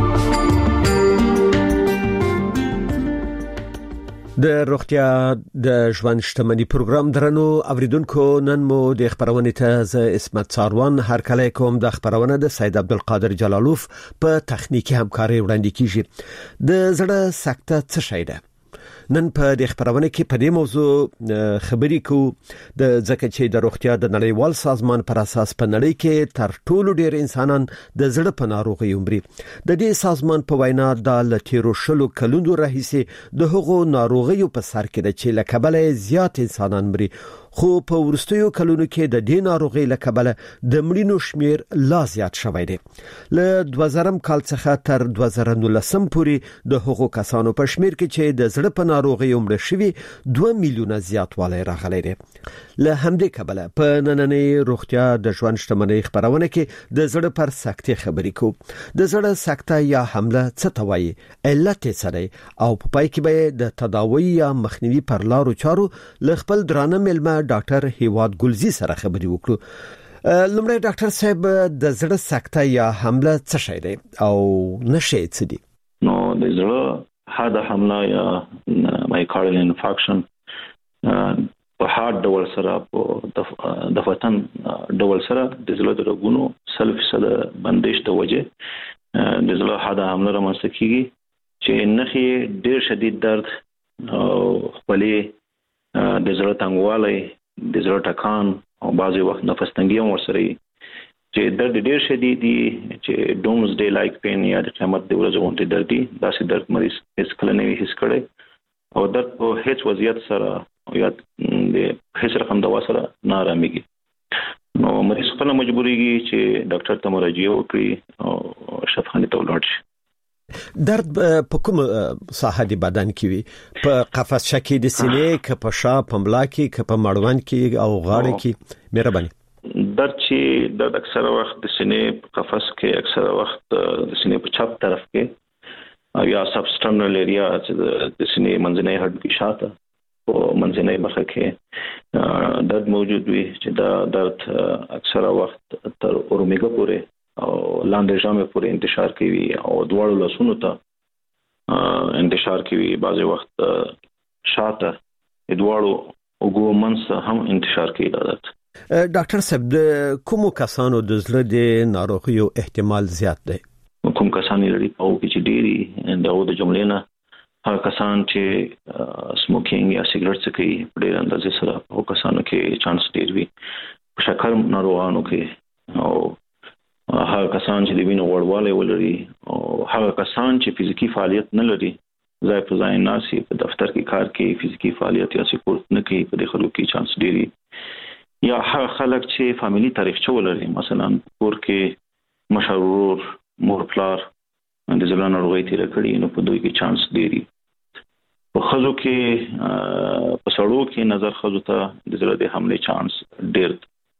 د روغتیا د ژوند شتمنۍ پروګرام درنو اوریدونکو نن مو د خبرونه ته ز اسمت څاروان هر کله کوم د خبرونه د سید عبدالقادر جلالوف په تخنیکی همکاري وړاندې کیږي. د زړه سکته څه شی ده؟ نن په د خبرونه کې په دې موضوع خبرې کوو د ځکه چې د روغتیا د نړیوال سازمان پر اساس په نړۍ کې تر ټولو ډېر انسانان د زړه په ناروغي عمري. د دې سازمان په وینا د لټیرو شلو کلونو راهیسې د هغو ناروغیو په سر کې د چې لکبله زیات انسانان مري. خو په ورستیو کلونو کې د دې ناروغي لکبله د مړینو شمیر لا زیات شوی دی. له دوه زره کال څخه تر دوه زره نولس پورې د هغو کسانو په شمیر کې چې د زړه په ناروغي عمر شوي دوه میلیونه زیاتوالی راغلی دی. له همدې کبله په نننۍ روغتیا د ژوند شتمنۍ خبرونه کې د زړه پر سکتې خبرې کوو. د زړه سکته یا حمله څه ته وایي، علت یې څه دی او په پای کې به د تداوی یا مخنیوي پر لارو چارو له خپل درانه ملمه ډاکټر هیواد ګلزی سره خبرې وکړو. لومړی ډاکټر صاحب د زړه سکته یا حمله څه شی دی او نښې څه دي؟ نو د زړه حاده حمله یا مایکارډیال انفارکشن په هارت ډول سره په دفتن ډول سره د زړه د رګونو سل فیصد بندش ته وجه د زړه حاده حمله رامنځته کیږي چې نخي ډیر شدید درد او خپلې د زړه تنګوالی د زړه ټکان او بعضی وخت نفس تنګي هم ورسره چې درد ډیر شدید دي چې ډومز ډے لایک پین یا د قیامت د ورځې غونډې درد دي داسې درد مریض هیڅ کله نه هیڅ کړي او درد په هیڅ وضعیت سره یا د هیڅ رقم دوا سره نه آرامېږي نو مریض خپل مجبورېږي چې ډاکټر ته مراجعه وکړي او شفاخانه ته ولاړ شي درد په کوم ساحه د بدن کې وي په قفس شکې د سینې کې په شا په ملا کې کې په مړوند کې او غاړه کې مهرباني درد چې د اکثره وخت د سینې په قفس کې اکثره وخت د سینې په چپ طرف کې یا سبسټرنل ایریا چې د سینې منځنۍ هډوکي شاته او منځنۍ برخه کې درد موجود وي چې دا درد اکثره وخت تر اورمیګا پورې او لاندې ژامې پورې انتشار کوي او دواړو لاسونو ته انتشار کوي بعضی وخت شاته دواړو وګو منځ هم انتشار کوي دا درد. ډاکټر صاحب د کوم کسانو د زړه د ناروغیو احتمال زیات دی؟ کوم کسان لري او چې ډيري دغه د جملې نه هغه کسان چې سموکینګ یا سیګریټ څکوي په ډېر اندازې سره او کسانو کې چانس ډېر وي په شکر ناروغانو کې او هغه کسان چې د وینې غوړوالی ولري او هغه کسان چې فزیکی فعالیت نه لري ځای په ځای ناسي په دفتر کې کار کوي فزیکی فعالیت یا سپورت نه کوي په دې خلکو کې چانس ډېر وي یا هغه خلک چې فاميلي تاریخچه ولري مثلا کور کې مشرور مور پلار د زړه ناروغي تیر کړي نو په دوی کې چانس ډېری په خزو کې په سړو کې نظر خزو ته د زړه د حمله چانس ډېر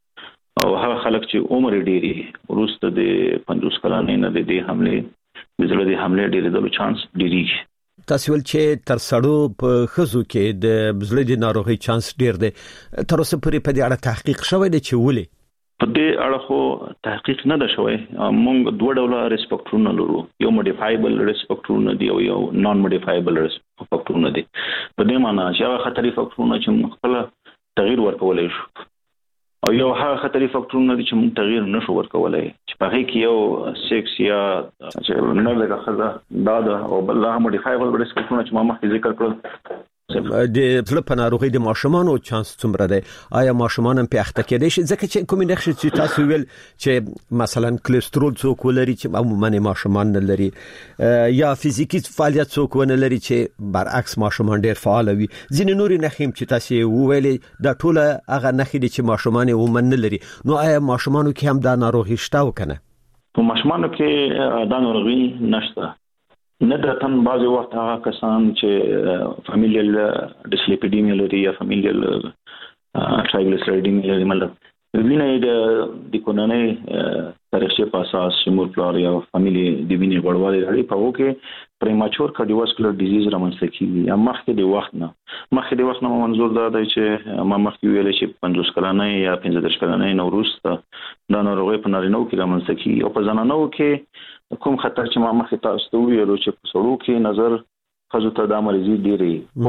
او هغه خلک چې عمر ډېری ورسته د پنځوس کلنۍ نه د دې حمله د زړه د حمله ډېر د چانس ډېری. تاسو ول چې تر سړو په خزو کې د زړه د ناروغي چانس ډېر دی تر اوسه پورې په دې اړه تحقیق شوی دی چې ولې؟ په دې اړه خو تحقیق نه ده شوی. موږ دوه ډوله ریسپکټرونه لرو یو موډیفایبل ریسپکټرونه دي او یو نان موډیفایبل ریسپکټرونه دي په دې معنی چې هغه خطري فکټورونه چې موږ خپل تغییر ورکولای شو او یو هغه خطري فکټورونه دي چې موږ تغییر نشو ورکولای چې په هغه کې یو سیکس یا چې نه لږه خزه دا ده او بل هغه موډیفایبل ریسپکټرونه چې ما مخکې ذکر کړل د زړه په ناروغي د ماشومانو چانس څومره دی؟ آیا ماشومان هم په اخته کېدای شي ځکه چې کومې نښې چې تاسو ویل چې مثلا کلسترول څوک ولري چې عموما ماشومان نه لري یا فزیکی فعالیت څوک ونه لري چې برعکس ماشومان ډېر فعال وي ځینې نورې نښې چې تاسو وویلې دا ټول هغه نښې دي چې ماشومان عموما نه لري نو آیا ماشومانو کې هم دا ناروغي شته وکنه؟ په ماشومانو کې دا ناروغي نشته نه د تن بعضی وخت هغه کسان چې فامیلیل ډیسلیپیډیمیا لري یا فامیلیل ټرایګلیسیرايډیمیا لري مطلب وینه د د کورنۍ تاریخي په اساس مور پلار یا فامیلی د وینې غوړوالی لري په وکه پریماچور کارډیوواسکولر ډیزیز رامنځته کیږي یا مخکې د وخت نه مخکې د وخت نه منظور دا دی چې ما مخکې ویل چې پنځوس کلنۍ یا پنځه دېرش کلنۍ نو وروسته دا ناروغي په نارینه‌و کې رامنځته کیږي او په زنانو کې کوم خطر چې ما مخکې تاسو ته ویلو چې په سړو کې نظر خزو ته د مریضي ډېری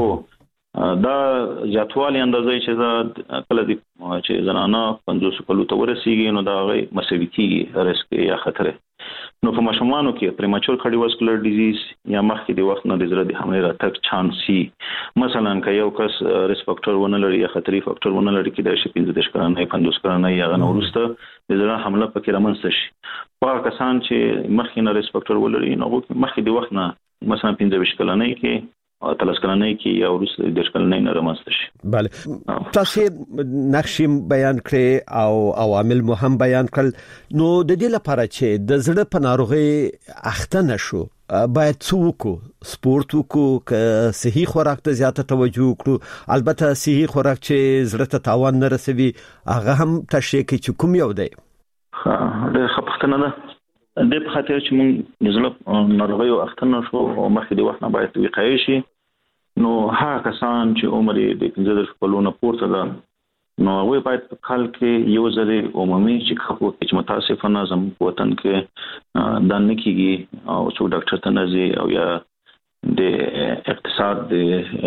هو دا ځاتوالي اندازې چې دا کله دي چې زنانه پنځوس کلو ته ورسیږي نو دا غي مسوي کیږي رسک یا خطر نو په ماشومانو کې پریماچور کارډیوواسکولر ډیزیز یا مخکې د وخت نه د زړه د حمله راتګ چانس شي مثلا که یو کس ریسک فاکټور ونه لري یا خطري فاکټور ونه لري کې د شپږ دېرش کلنۍ پنځوس کلنۍ یا غنه ورسته د زړه حمله پکې رامنځته شي په کسان چې مخکې نه ریسک فاکټور ولري نو مخکې د وخت نه مثلا پنځه ویشت کلنۍ کې او تلس کلنۍ کې یا ورسته د دېرش کلنۍ نه رامنځته شي. بله تاسو نقشې بیان کړې او عوامل مهم بیان کړل نو د دې لپاره چې د زړه په ناروغي اخته نشو باید څه وکړو؟ سپورت وکړو که صحي خوراک ته زیاته توجه وکړو؟ البته صحي خوراک چې زړه ته تاوان نه رسوي هغه هم تشریح کوي چې کوم یو دی؟ ډېر ښه پوښتنه ده. د په خاطر چې موږ د زړه ناروغیو اخته نشو او مخکې د وخت نه باید وقایه شي نو هغه کسان چې عمر د پنځه دېرش کلونو پورته ده نو هغوی باید په کال کې یو ځلې عمومي چیک اپ وکړي چې متاسفانه زموږ په وطن کې دا نه کیږي او څوک ډاکټر ته نه ځي او یا د اقتصاد د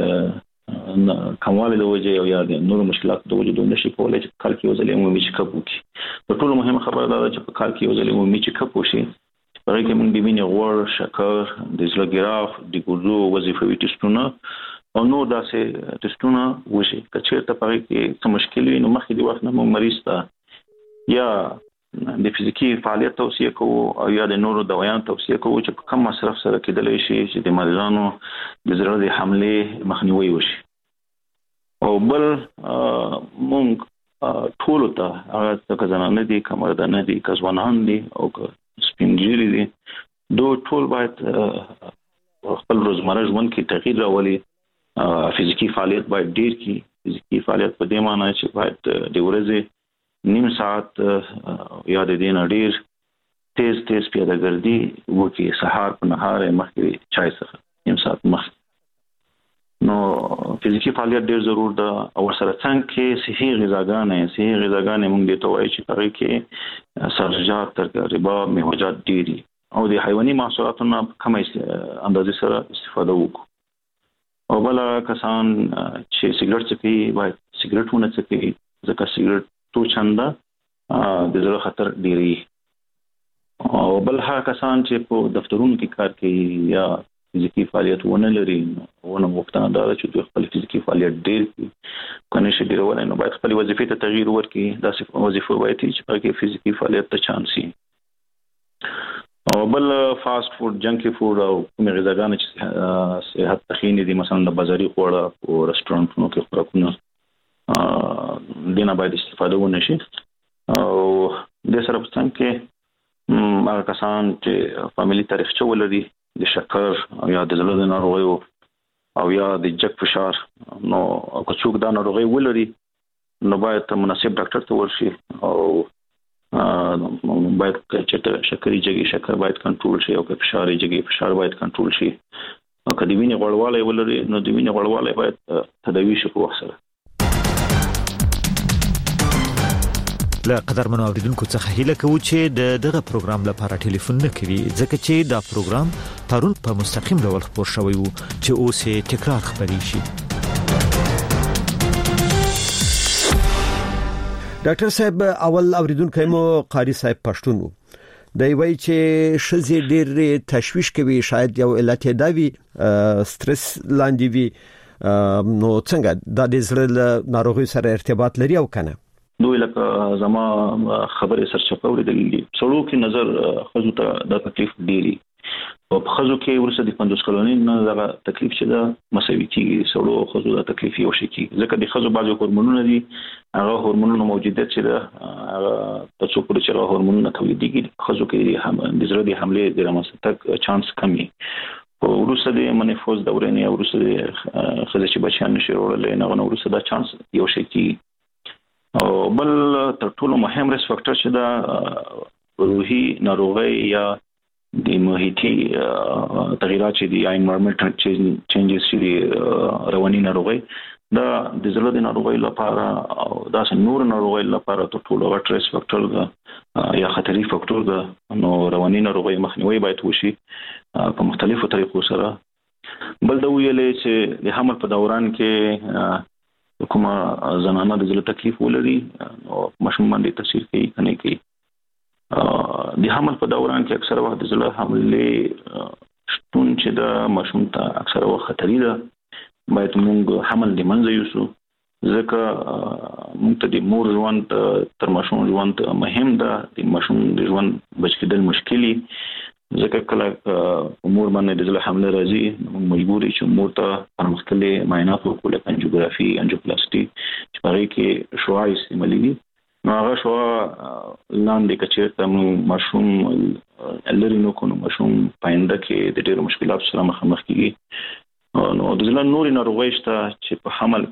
کمواله د وجه او یا د نور مشکلات د وجه د نشي کولای چې کال کې وزلې مو میچ کپ وکړي. په ټولو مهمه خبره دا ده چې په کال کې وزلې مو میچ کپ وشي. په هغه کې موږ د وینې غوړ، شکر، د زړه ګراف، د ګردو وظیفوي ټسټونه او نور داسې ټسټونه وشي. که چېرته په هغه کې څه مشکل وي نو مخکې د وخت نه موږ مریض ته یا د فزیکی فعالیت توصیه کوو او یا د نورو دوايانو توصیه کوو چې په کم مصرف سره کېدلی شي چې د مریضانو د زړه د حملې مخنیوي وشي. او بل موږ ټول ته هغه څه زنانه دي، کمردانه دي، ځوانان دي او سپینږیري دي، دوی ټول باید خپل روزمره ژوند کې تغییر راولي. فزیکی فعالیت باید ډیر کی. فزیکی فعالیت په دې معنی چې باید د ورځې نیم ساعت یا د دین ډیر تیز تیز پیاده ګرځي وکي، سحر په نهار مخکې چای څخه نیم ساعت مخکې. نو فزیکی فعالیت ډیر ضرور ده. او سره څنګه کې صحي غذاګانې صحي غذاګانې موږ دې ته وایي چې هغه کې سبزیجات، ترکاریبا، میوه‌جات ډیر دي او د حیواني محصولاتو نه کم اندازې سره استفاده وکړو. او بل کسان چې سیګریټ څکوي باید سیګریټ ونه څکوي، ځکه سیګریټ تو چنده د زړه خطر ډیری. او بل هغه کسان چې په دفترونو کې کار کوي یا فزیکی فعالیت ونه لري ونه وختونه دا چې دوی خپل فزیکی فعالیت ډیر کوي کنه شي ډیرول نو باید خپل وظیفې ته تغییر ورکړي. دا څه وظیفه وایي چې په کې فزیکی فعالیت ته چانس وي. او بل فاست فود، جنکی فود او کوم غذاګانې چې صحت ته خینې دي، مثلا د بازاري خواړه او رستورانتونو کې خوراکونه دینه باید استفاده ونه شي. او د سره په څنګه کې هغه کسان چې فاميلي تاریخچه ولري د شکر او یا د زړه د ناروغیو او یا د جګ فشار، نو که څوک دا ناروغي ولري نو باید مناسب ډاکټر ته ورشي او باید چې شکرې جګي شکر باید کنټرول شي او که فشار جګي فشار باید کنټرول شي. او که د وینې غوړوالی ولري نو د وینې غوړوالی باید تداوي شي په وخت سره. له قدرمنو اوریدونکو څخه هیله کوو چې د دغه پروګرام لپاره ټلیفون نه کوي، ځکه چې دا پروګرام پرون په مستقیم ډول خبر شوی وو چې اوس یې تکرار خبري شي. ډاکټر صاحب، اول اوریدونکو مو قاری صاحب پښتون وو. دا وایي چې شزي ډېر تشویش کوي، شاید یو علت دا وي سترس لاندې وي. نو څنګه دا د زړه ناروغي سره ارتباط لري او کنه؟ دوی لکه زما خبرې سرچپه ورېدلې څلو کې نظر خزو ته د تکلیف ډیری او په خزو کې ورسره د پنځوس کلونې نه دا تکلیف چې دا مساوي کیږي. څلو خزو د تکلیف یو شي کیږي ځکه د خزو بعضو هورمونونه دي، هغه هورمونونه موجودیت چې دا هغه تاسو پر چې هغه هورمونونه تولیدېږي خزو کې هم د زړه د حملې د رامنځته چانس کمی. او ورسره د منفوز دورې نه ورسره خزه چې بچیان نشي وروړل نه ورسره دا چانس یو شي کیږي. او بل تر ټولو مهم ریس فاکټر چې دا روحي ناروغي یا د محیطي تغیرات چې د انوایرنمنټ چینجز چې د رواني ناروغي دا د زړه د ناروغي لپاره او دا نور ناروغي لپاره تر ټولو غټ ریس فاکټر دا یا خطري فاکټور دا. نو رواني ناروغي مخنیوي باید وشي په مختلفو طریقو سره. بل دا ویلې چې د حمل په دوران کې کومه زنانه د زړه تکلیف ولري او ماشوم باندې تاثیر کوي کنه کوي. د حمل په دوران کې اکثره وخت د زړه حملې شتون چې د ماشوم ته اکثره وخت خطري ده. باید موږ حمل د منځ یوسو ځکه موږ ته د مور ژوند تر ماشوم ژوند مهم ده. د ماشوم د ژوند بچ کېدل مشکلي ځکه کله امور باندې د زړه حمله راځي موږ مجبور یو چې مور ته پرمختللي معاینات وکړو لکه انجیوګرافي، انجیوپلاسټي چې هغه کې شعاع استعمالي. نو هغه شعاع لاندې کچېرته موږ ماشوم لري نو کوم ماشوم پاینده کې د ډېرو مشکلاتو سره مخامخ کیږي. نو د زړه نوري ناروغۍ شته چې په حمل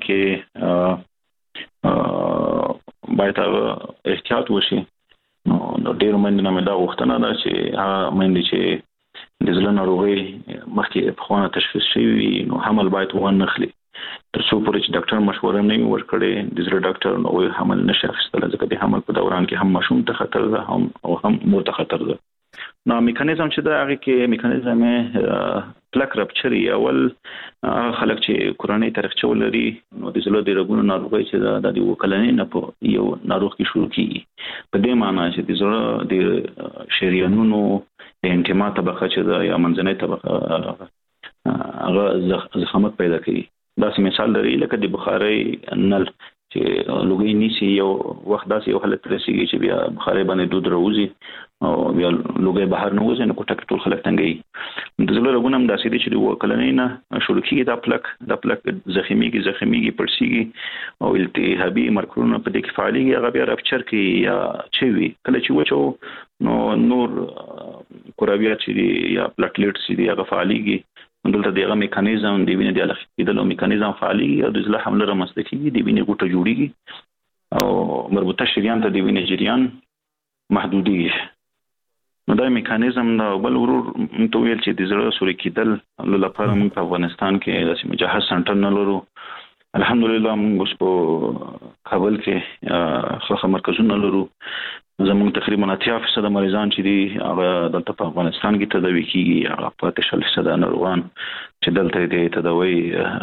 کې باید احتیاط وشي. نو ډېر باندې نه دا وختونه دا چې هغه باندې چې د زړه ناروغي مخکې په خوانه تشخیص شوی نو حمل باید ونه خلی تر څو پورې چې ډاکټر مشوره نه ورکړي د زړه ډاکټر نو حمل نشي اخیستل ځکه د حمل په دوران کې هم ماشوم ته خطر ده هم او هم مور ته خطر ده. نو میکانیزم چې دا هغه کې میکانیزم پلک رپچر اول خلک چې کورونی تاریخچه ولري نو د زړه د رګونو ناروغي چې د وکلنې نه په یو ناروغ کې شروع کیږي په دې معنی چې د زړه د شریانونو د انتما طبقه چې د یا منځنۍ طبقه هغه زخمت پیدا کوي. دا مثال لري لکه د بخاري نل چې لوګي نيسي یو وخت داسې یو حالت رسیږي چې بیا بخاري باندې دود راوځي او بیا لوګي بهر نه وځي نو کوټه ټول خلک تنګي. د زړه رګونه هم داسې دي چې د وکلنې نه شروع کیږي دا پلک دا پلک زخمیږي زخمیږي پړسیږي او التهابي مرکزونه په دې کې فعاليږي هغه بیا رپچر کوي یا چوي کله چې وچو نو نور کوراویات چې یا پلاټلیټس چې هغه فعاليږي دلته دغه میکانیزم دی وینې د الخیدلو میکانیزم فعالي او د زړه حمله رامنځته کیږي د وینې ګوټه جوړیږي او مربوطه شریان ته د وینې جریان محدودیږي. نو دا میکانیزم دا بل ورور ته ویل چې د زړه سوري کېدل لپاره موږ په افغانستان کې داسې مجهز سنټر نه لرو. الحمدلله موږ په کابل کې خلک مرکزونه لرو. زموږ تقریبا اتیا فیصد مریضان چې دي هغه دلته په افغانستان کې تداوي کیږي هغه په شل فیصد ناروغان چې دلته د تداوي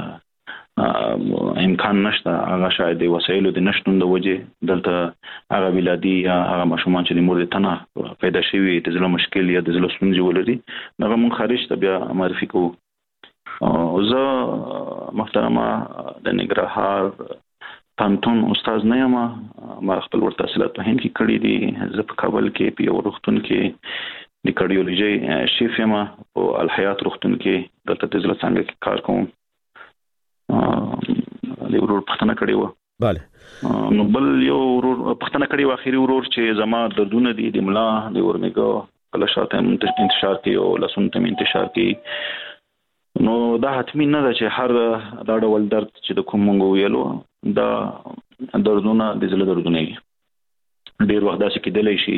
امکان نشته هغه شاید د وسایلو د نشټون د وجه دلته هغه ولادي یا هغه ماشومان چې د مور د تنه پیدا شوی د زړه مشکل یا د زړه ستونزې ولري هغه مونږ خارج ته بیا معرفي کوو. او زه محترمه د نګرهار پانتون استاد نه یم ما خپل ورته تحصیلات په هند کې کړی دي. زه په کابل کې په یو روغتون کې د کارډیولوژي شیف یم او الحیات روغتون کې دلته د زړه څنګه کې کار کوم. د ورور پښتنه کړی و bale نو بل یو ورور پښتنه کړی و اخیری ورور چې زما دردونه دي د ملا د ورمېګو کله شاته انتشار کوي او لاسونه ته انتشار کوي. نو دا حتمی نه ده چې هر دا ډول درد چې د کوم مونږ ویلو دا دردونه د زړه دردونه دي. ډیر وخت داسې کېدلی شي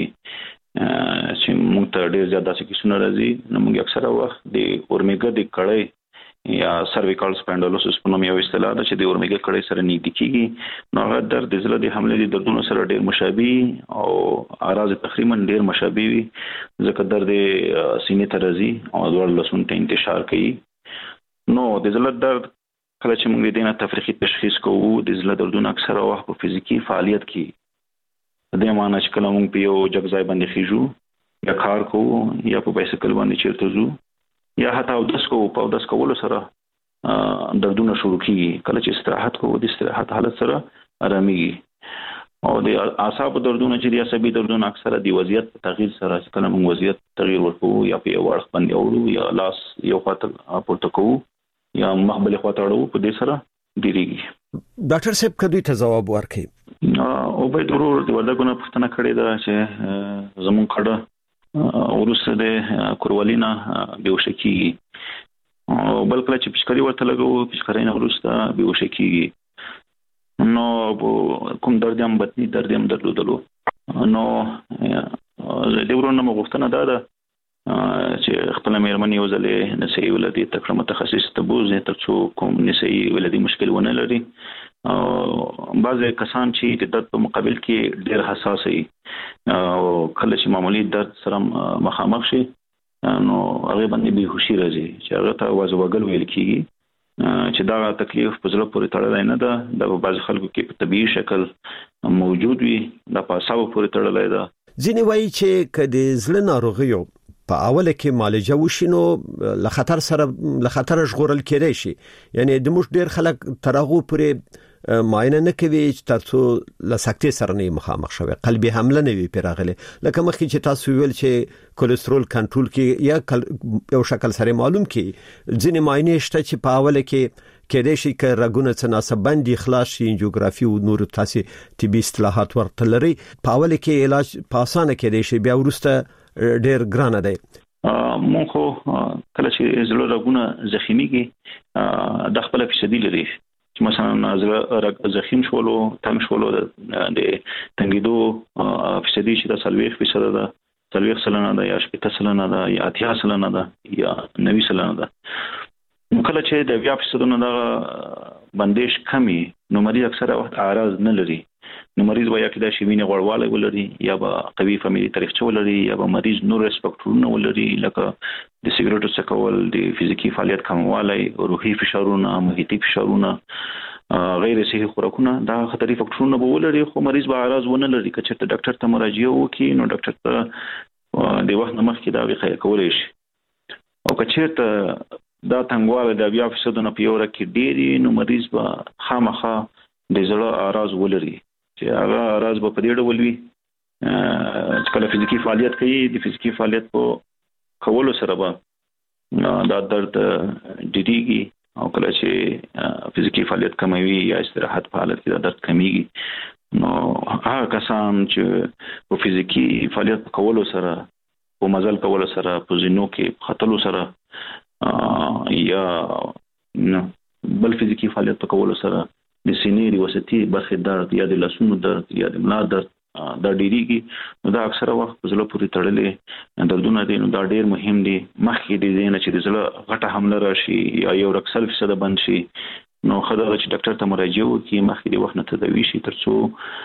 چې مونږ ته ډیر زیات داسې کیسونه راځي نو مونږ اکثره وخت د اورمیګا د کړۍ یا سرویکال سپاینډلوسس په نوم یو اصطلاح ده چې د اورمیګا کړۍ سره نږدې کیږي نو هغه درد د زړه د حملې د دردونو سره ډیر مشابه او اعراض تقریبا ډیر مشابه وي ځکه درد سینې ته راځي او د لاسونو ته انتشار کوي. نو د زړه درد کله چې موږ د دې نه تفریحي تشخیص کوو د زړه دردونه اکثره وخت په فزیکی فعالیت کې د دې معنی چې کله موږ په یو جګ ځای باندې خېجو یا کار کوو یا په بایسکل باندې چیرته ځو یا حتی او داس کوو په داس کولو سره دردونه شروع کیږي. کله چې استراحت کوو د استراحت حالت سره آراميږي او د اعصاب دردونه چې د عصبي دردونه اکثره د وضعیت تغییر سره کله موږ وضعیت تغییر ورکوو یا په یو اړخ باندې اورو یا لاس یو خاطر پورته کوو یا مخبل خواته اړو په دې سره ډیریږي. ډاکټر صاحب کدی ته جواب ورکړي او به ضرور د وردګونو پښتنه کړې ده چې زمون کړه ورسره د کوروالینا بیوش کیږي او بل کله چې پښکاري ورته لګو پښکاري نه ورسره بیوش کیږي نو کوم درد هم بطني درد هم درلودلو نو د ورونو مغفتنه ده چې خپل مېرمنې یو ځلې نسایي ولادي تکړه متخصص ته بوزي ترڅو کوم نسایي ولادي مشکل ونه لري. بعض کسان چې د درد په مقابل کې ډېر حساس وي او کله چې معمولی درد سره مخامخ شي نو هغه باندې بهوشي راځي چې هغه ته وازوګل ویل کیږي چې دا تکلیف په زړه پورې تړلی نه ده د بعض خلکو کې په طبيعي شکل موجود وي د پاساو پورې تړلی ده. ځینې وایي چې کله زړه ناروغي په اوله کې معالجه وشینو له خطر سره له خطر ژغورل کېدای شي یعنی د موږ ډیر خلک ترغو پورې معاینه نه کوي چې تاسو له سکتې سره نه مخامخ شوي قلبي حمله نه وي پیراغله لکه مخکې چې تاسو ویل چې کولېسترول کنټرول کې یا یو شکل سره معلوم کې ځینې معاینه شته چې په اوله کې کېدای شي ک رګونه تناسب باندې خلاص شي انجیوګرافي او نور تاسو طبي اصطلاحات ورته لري په اوله کې علاج په اسانه کېدای شي بیا ورسته ډېر ګرانه دی. مونږ کله چې زړه رګونه زخمیږي د خپل فیصدي لري چې مثلا زړه زخم شولو تم شولو د تنګیدو فیصدي چې د سلويخ فیصد ده سلويخ سلنه ده یا شپږ سلنه ده یا اتیا سلنه ده یا نوي سلنه ده. کله چې د بیا فیصدونو د بندش کمی نو مریض اکثره وخت اعراض نه لري نو مریض ویا کې د شوینه غوړواله ولري یا به قوي فاميلي تاریخچه ولري یا به مریض نور ریسپکټورونه ولري لکه د سیګریټو څکول د فزیکی فعالیت کموالی روحي فشارونه محیطي فشارونه غیر صحي خوراکونه دا خطري فاکټورونه به ولري خو مریض به اعراض ونه لري که چېرته ډاکټر ته مراجعه وکړي نو ډاکټر ته د وخت مخکې دا وخت کولای شي او که چېرته دا تنګواله د بیا فیصد نه پیوره کې ډېری نو مریض به خامخا د زړه اعراض ولري چې هغه اعراض به په دې ډول وي چې کله فزیکی فعالیت کوي د فزیکی فعالیت په کولو سره به دا درد ډېریږي او کله چې فزیکی فعالیت کموي یا استراحت په حالت کې دا درد کمیږي نو هغه کسان چې په فزیکی فعالیت په کولو سره په مزل کولو سره په زینو کې خطلو سره یا نو بل فزیکی فعالیت په کولو سره د سینې د وسطي برخې درد یا د لاسونو درد یا د ملا درد دا ډېریږي نو دا اکثره وخت په زړه پورې تړلې دردونه دي نو دا ډېر مهم دي مخکې د دې نه چې د زړه غټه حمله راشي یا یو رکسل فیصد بند شي نو خدای چې ډاکټر ته مراجعه وکړي مخکې د وخت نه تداوي شي ترڅو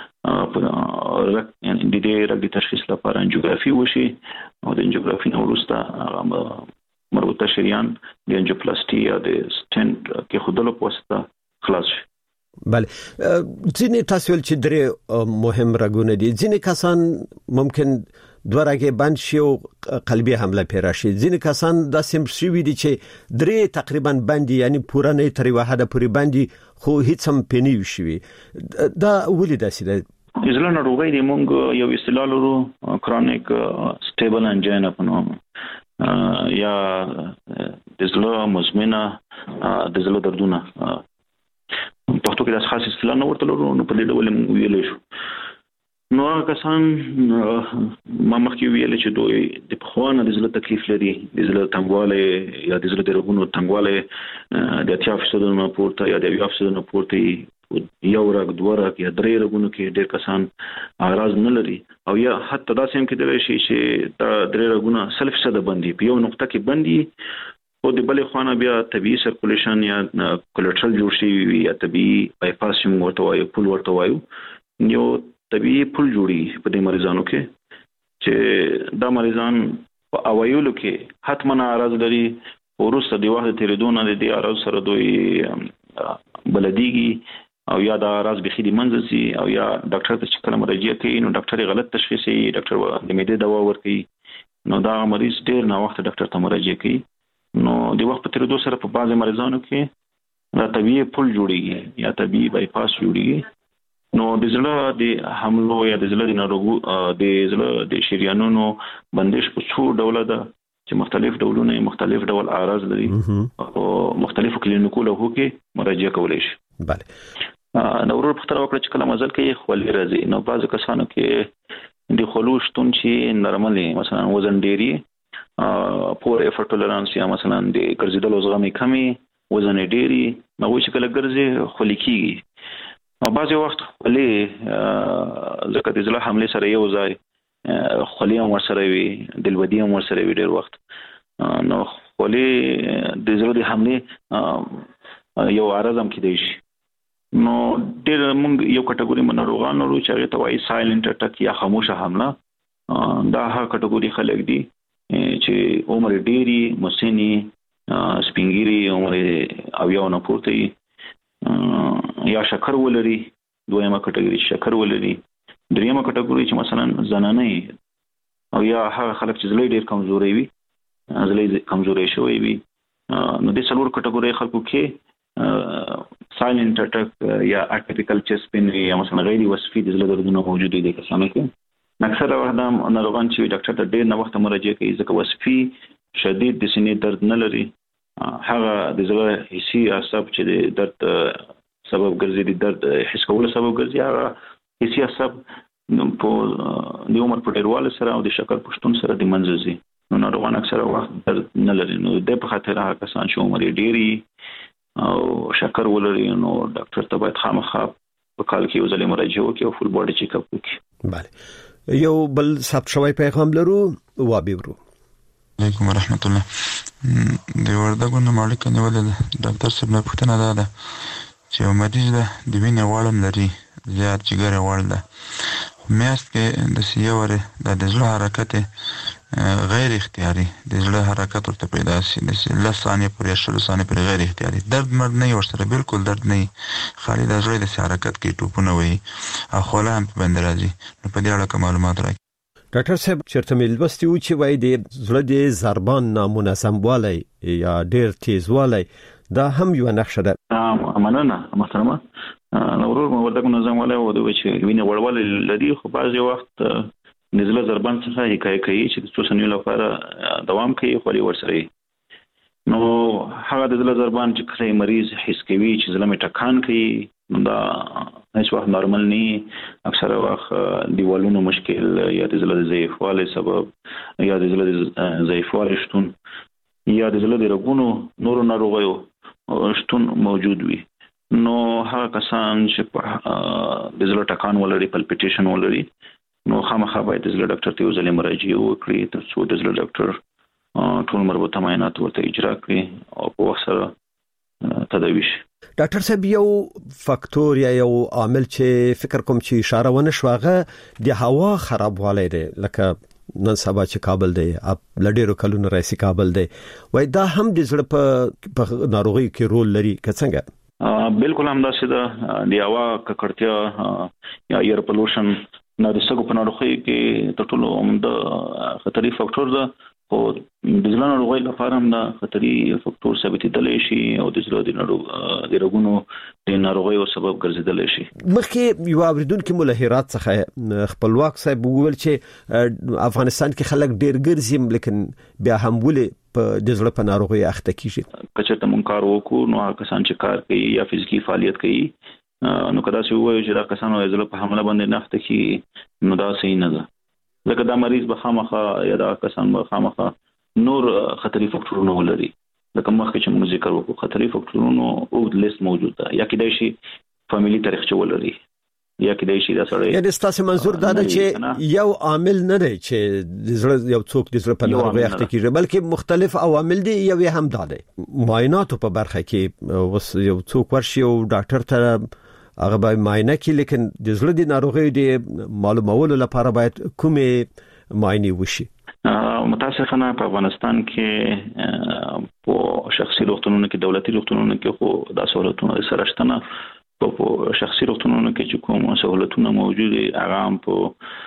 یعنی د دې رګ تشخیص لپاره انجیوګرافي وشي او د انجیوګرافي نه وروسته مربوطه شریان د انجیوپلاسټي یا د سټنټ کې خودلو په واسطه خلاص شي. بله ځینې تاسو ول چې درې مهم رګونه دي ځینې کسان ممکن دوه رګې بند شي او قلبي حمله پیرا شي ځینې کسان دا سیم شوي دي چې درې تقریبا بندي یعنی پوره نه تر واحده پوری بندي خو هیڅ هم پنی شي دا ولې داسې ده ځله ناروغي دی مونږ یو اصطلاح لرو کرونیک سټیبل انجینا په نوم یا د زړه مزمنه د زړه دردونه پښتو کې د خاص اصطلاح نه ورته لرو نو په دې ډول ویل شو نو هغه کسان ما مخکې ویل چې دوی د پخوانه د زړه تکلیف لري د زړه تنګواله یا د زړه د رګونو تنګواله د اتیا فیصد نه پورته یا د یو فیصد نه پورته یو رګ دوه رګ یا درې رګونو کې ډېر کسان اعراض نه لري او یا حتی دا سیم کې دی شي چې دا درې رګونه سل فیصد باندې په یو نقطه کې باندې او د بلې خوانه بیا طبيعي سرکولیشن یا کولټرل جوړ شي یا طبيعي بایپاس هم ورته وایي پول ورته وایي یو طبيعي پول جوړي په دې مریضانو کې چې دا مریضان په اوایلو کې حتما اعراض لري ورسته د وخت تیریدونه د دې اعراض سره دوی بلديږي او یا دا راز بخي دي منځ سي او یا ډاکټر ته چې کله مراجعه کوي نو ډاکټر غلط تشخیص کوي ډاکټر د معدې دوا ورکوي نو دا مریض ډېر نه وخت ډاکټر ته مراجعه کوي نو د وخت په تیریدو سره په بعضي مریضانو کې دا طبيعي پول جوړیږي یا طبيعي بایپاس جوړیږي نو د زړه د حملو یا د زړه د ناروغ د زړه د شریانونو بندش په څو ډوله ده چې مختلف ډولونه مختلف ډول اعراض لري او مختلفو کلینیکو له کې مراجعه کولای شي. بله نو ورور په تر وکړه چې کله مزل کوي خولي راځي نو بعض کسانو کې د خلو شتون چې نورمالي مثلا وزن ډيري پور افورت ټولرانس یا مثلا د ګرځیدلو زغمي کمی وزن ډيري نو چې کله ګرځي خولي کیږي او بعض وخت خولي ځکه د زړه حمله سره یو ځای خولي هم ورسره وي دلودي هم ورسره وي ډېر وخت نو خولي د زړه د حمله یو عارض هم کېدای شي نو ډېر موږ یو کټګوري مناروغان لرو چې هغه ته وایي سایلنت اٹیک یا خاموشه حمله دا هغه کټګوري خلک دي چې عمر ډېری مسني سپینګيري عمر او یو نه پورته یا شکر ولري دویمه کټګوري شکر ولري دریمه کټګوري چې مثلا زنانه او یا هغه خلک چې زړه ډېر کمزوري وي زړه کمزوري شوی وي نو د څلور کټګوري خلکو کې سایلنت اٹیک یا اټیپیکل چیست پین یا مثلا غیر وصفي د زړه دردونه موجود دي کسانو کې اکثره وخت هم ناروغان چې ډاکټر ته ډېر نه وخت مراجعه کوي ځکه وصفي شدید د سینې درد نه لري هغه د زړه حسي اعصاب چې د درد سبب ګرځي د درد حس کولو سبب ګرځي هغه حسي اعصاب په د عمر په ډیرواله سره او د شکر پښتون سره د منځزي نو ناروغان اکثره وخت درد نه لري نو د په خاطر هغه کسان چې عمر ډېری او شکر ولري نو ډاکټر ته باید خامخا په کال کې یو ځل مراجعه وکړي او فول باډي چیک اپ وکړي. بله یو بل ثبت شوی پیغام لرو وابي ورو. علیکم ورحمت الله. د وردګو نه مالک نیولې ډاکټر صاحب نه پوښتنه ده چې یو مریض ده د وینې غوړم لري زیات جګر وړ ده. میاشت کې د سیوري د زړه حرکت غیر اختیاري د زړه حرکت ورته پیدا شي د لس ثانیې پورې شل ثانیې پورې غیر اختیاري درد مرد نه ورسره بالکل درد نه خالي د زړه د حرکت کې ټوپونه وي او خوله هم بند راځي. نو په دې اړه معلومات راکړئ. ډاکټر صاحب چرته مې لوستي و چې وایي د زړه د ضربان نامنظم والی یا ډیر تیز والی دا هم یو نقشه ده. مننه محترمه. نورور مو ورته منظم والی او د وچ وینې وړول لدی خو بعضی وخت نزله ضربان څخه حکایت کوي چې د څو ثانیو لپاره دوام کوي خو لري ورسره. نو هغه د نزله ضربان چې کله مریض حس کوي چې زلمه ټکان کوي دا هیڅ وخت نورمال نه اکثره وخت دیوالونو مشکل یا د زله ضعیفوالی سبب یا د زله ضعیفوالی شتون یا د زله د رګونو نورو ناروغیو شتون موجود وي. نو هغه کسان چې د زله ټکان ولري پلپټیشن ولري نو خامخا باید د زله ډاکټر ته ځلې مراجعه وکړي ترڅو د زله ډاکټر ټول مربوطه معاینات ورته اجرا کړي او په وخت سره تداوی شي. ډاکټر صاحب یو فاکتور یا یو عامل چې فکر کوم چې اشاره ونه شوغه د هوا خرابوالی دی لکه نن سبا چې کابل دی لډیرو کلونو راځي کابل دی وای دا هم د زړه په ناروغي کې رول لري که څنګه؟ بالکل هم دا چې د هوا ککړتیا یا ایر پولوشن نه د سګو په ناروغي کې تر ټولو عمده خطري فاکتور ده. او د زړه ناروغۍ لپاره هم دا خطري فاکتور ثابتېدلی شي او د زړه د رګونو د ناروغیو سبب ګرځېدلی شي. مخکې یو اوریدونکو ملهرات څخه خپلواک صاحب وویل چې افغانستان کې خلک ډېر ګرځي لیکن بیا هم ولې په د زړه په ناروغۍ اخته کیږي. کچته مونږ کار وکړو نو هغه کسان چې کار کوي یا فزیکي فعالیت کوي نو کدا چې وایي چې دا کسانو د زړه په حمله باندې نه اخته کیږي نو دا صحیح نه ده. لکه دا مریض به خامخا یا دا کسان به خامخا نور خطري فاکتورونه ولري. لکه مخکې چې موږ ذکر وکړو خطري فاکتورونو اوږد لیست موجود ده. یا کېدای شي فاميلي تاریخچه ولري یا کېدای شي دا سره یعنی ستاسو منظور دا ده چې یو عامل نه دی چې یو څوک د زړه په ناروغۍ اخته کیږي بلکې مختلف عوامل دي. یو هم دا دی معایناتو په برخه کې یو څوک ورشي او ډاکټر ته هغه به معاینه کوي لیکن د زړه د ناروغۍ د معلومولو لپاره باید کومې معاینې وشي؟ متاسفانه په افغانستان کې په شخصي روغتونونو کې دولتي روغتونونو کې خو دا سہولتونه سره شته نه. په شخصي روغتونونو کې چې کوم سہولتونه موجود دي هغه هم په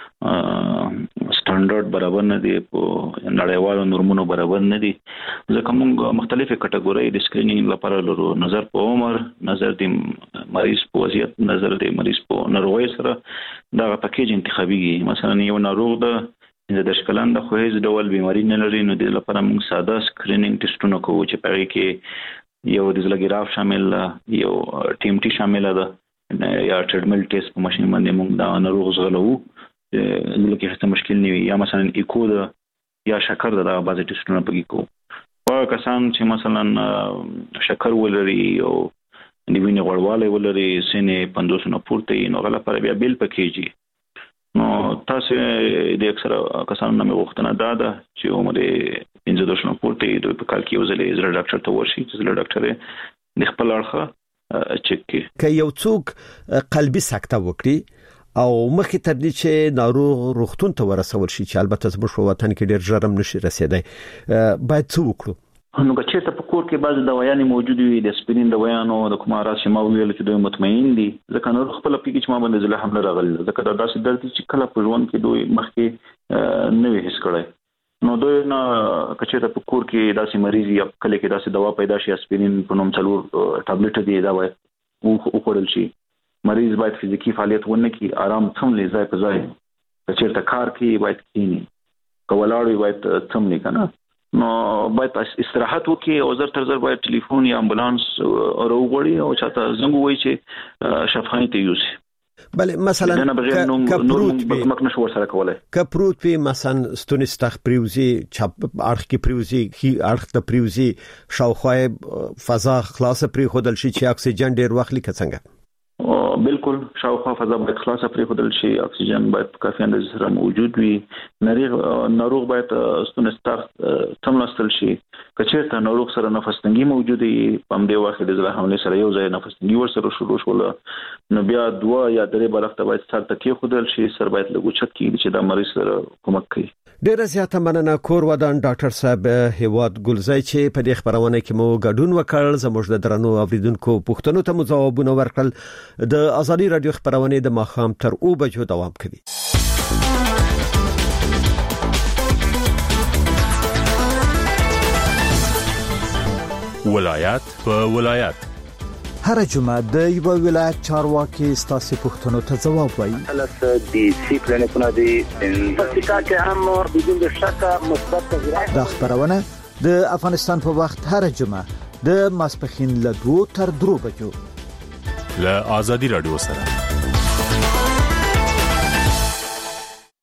سټانډرډ برابر نه دي په نړیوالو نورمونو برابر نه دي. ځکه موږ مختلفه کټګورۍ د سکرینینګ لپاره لرو. نظر په عمر، نظر د مریض په وضعیت، نظر د مریض په ناروغۍ سره دا پکیج انتخابي. مثلا یو ناروغ د د شکلان د خو هیڅ ډول بیماری نه لري نو د لپاره موږ ساده سکرینینګ ټیسټونه کوو چې په کې یو د زلګراف شامل یو ټي ام ټي شامل ده یا ټریډمل ټیسټ په ماشين باندې موږ دا ناروغ زغلو لکه هیڅ مشکل نه وي. یا مثلا ایکو ده یا شکر ده دا بعضی ټیسټونه پکې کوو. په کسان چې مثلا شکر ولري او د وینې غوړوالی ولري سینې پنځوس نه پورته نو غلا پر بیا بیل پکېږي. نو تاسو د اکثره کسانو نه وختنه دا ده چې عمر پنځه دوه نه پورته د په کال کې وزلې زړه ډاکټر ته ورشي چې زړه ډاکټر د خپل اړخه چک کوي. که یو څوک قلبي سکته وکړي او مخکې تر دې چې ناروغ روغتون ته ورسول شي چې البته زموږ په وطن کې ډېر ژر هم نشي رسیدای باید څه وکړو؟ نو که چېرته په کور کې بعض دوايانې موجود وي د اسپرین دوايانو د کومارا چې ما ویل چې دوی مطمئن دي ځکه نور خپل پیګ چې ما باندې زله حمله راغلی ځکه دا داسې درد چې کله په ژوند کې دوی مخکې نه وي هیڅ کړی نو دوی نه که چېرته په کور کې داسې مریض یا کله کې داسې دوا پیدا شي اسپرین په نوم څلور ټابلیټ دی دا وای او خوړل شي. مریض باید فزیکی فعالیت ونه کړي آرام څملې ځای په ځای که چېرته کار کوي باید کینی کولاړي باید څملې کنه نو باید استراحت وکړي او زر تر زر باید ټلیفون یا امبولانس راوغړي او چاته زنګ وای چې شفاهي ته یوسي. بله مثلا کپروت به مکنه شو سره کوله کپروت به مثلا ستونی استخ پریوزی چپ ارخ کی پریوزی کی ارخ ته پریوزی شاوخوای فضا خلاص پری خودل شي چې اکسیجن ډیر وخت لیک څنګه بالکل شاوخوا فضا باید خلاصه پرې خدل شي، اکسیجن باید کافي اندازه سره موجود وي، ناروغ ناروغ باید ستونه ستاسو تملاستل شي، کچېرته ناروغ سره نفس تنګي موجود وي په همدې وخت د زړه حمله سره یو ځای نفس تنګي ورسره شروع شول، نو بیا دوه یا درې برخه باید سر تکي خدل شي، سر باید لګوچت کیږي چې دا مریض سره کومک کوي. ډیره زیاته مننه کور ودان ډاکټر صاحب هیواد ګلزای چې په دې خبرونه کې مو ګډون وکړ. زموږ د درنو اوریدونکو پوښتنو ته مو ځوابونه ورکړل. د ازادي رادیو خبرونه د ماخام تر او بجو دوام کوي. ولایت په ولایت هر جمعه د یو ولایت چارواکي ستاسو پوښتنو ته ځواب وایي. هلته د سی پلانټونو د پرتکا کې هم بدون شک مثبت تغیرات د خبرونه د افغانستان په وخت هر جمعه د ماسپخین له دوه تر درو بجو له ازادي رادیو سره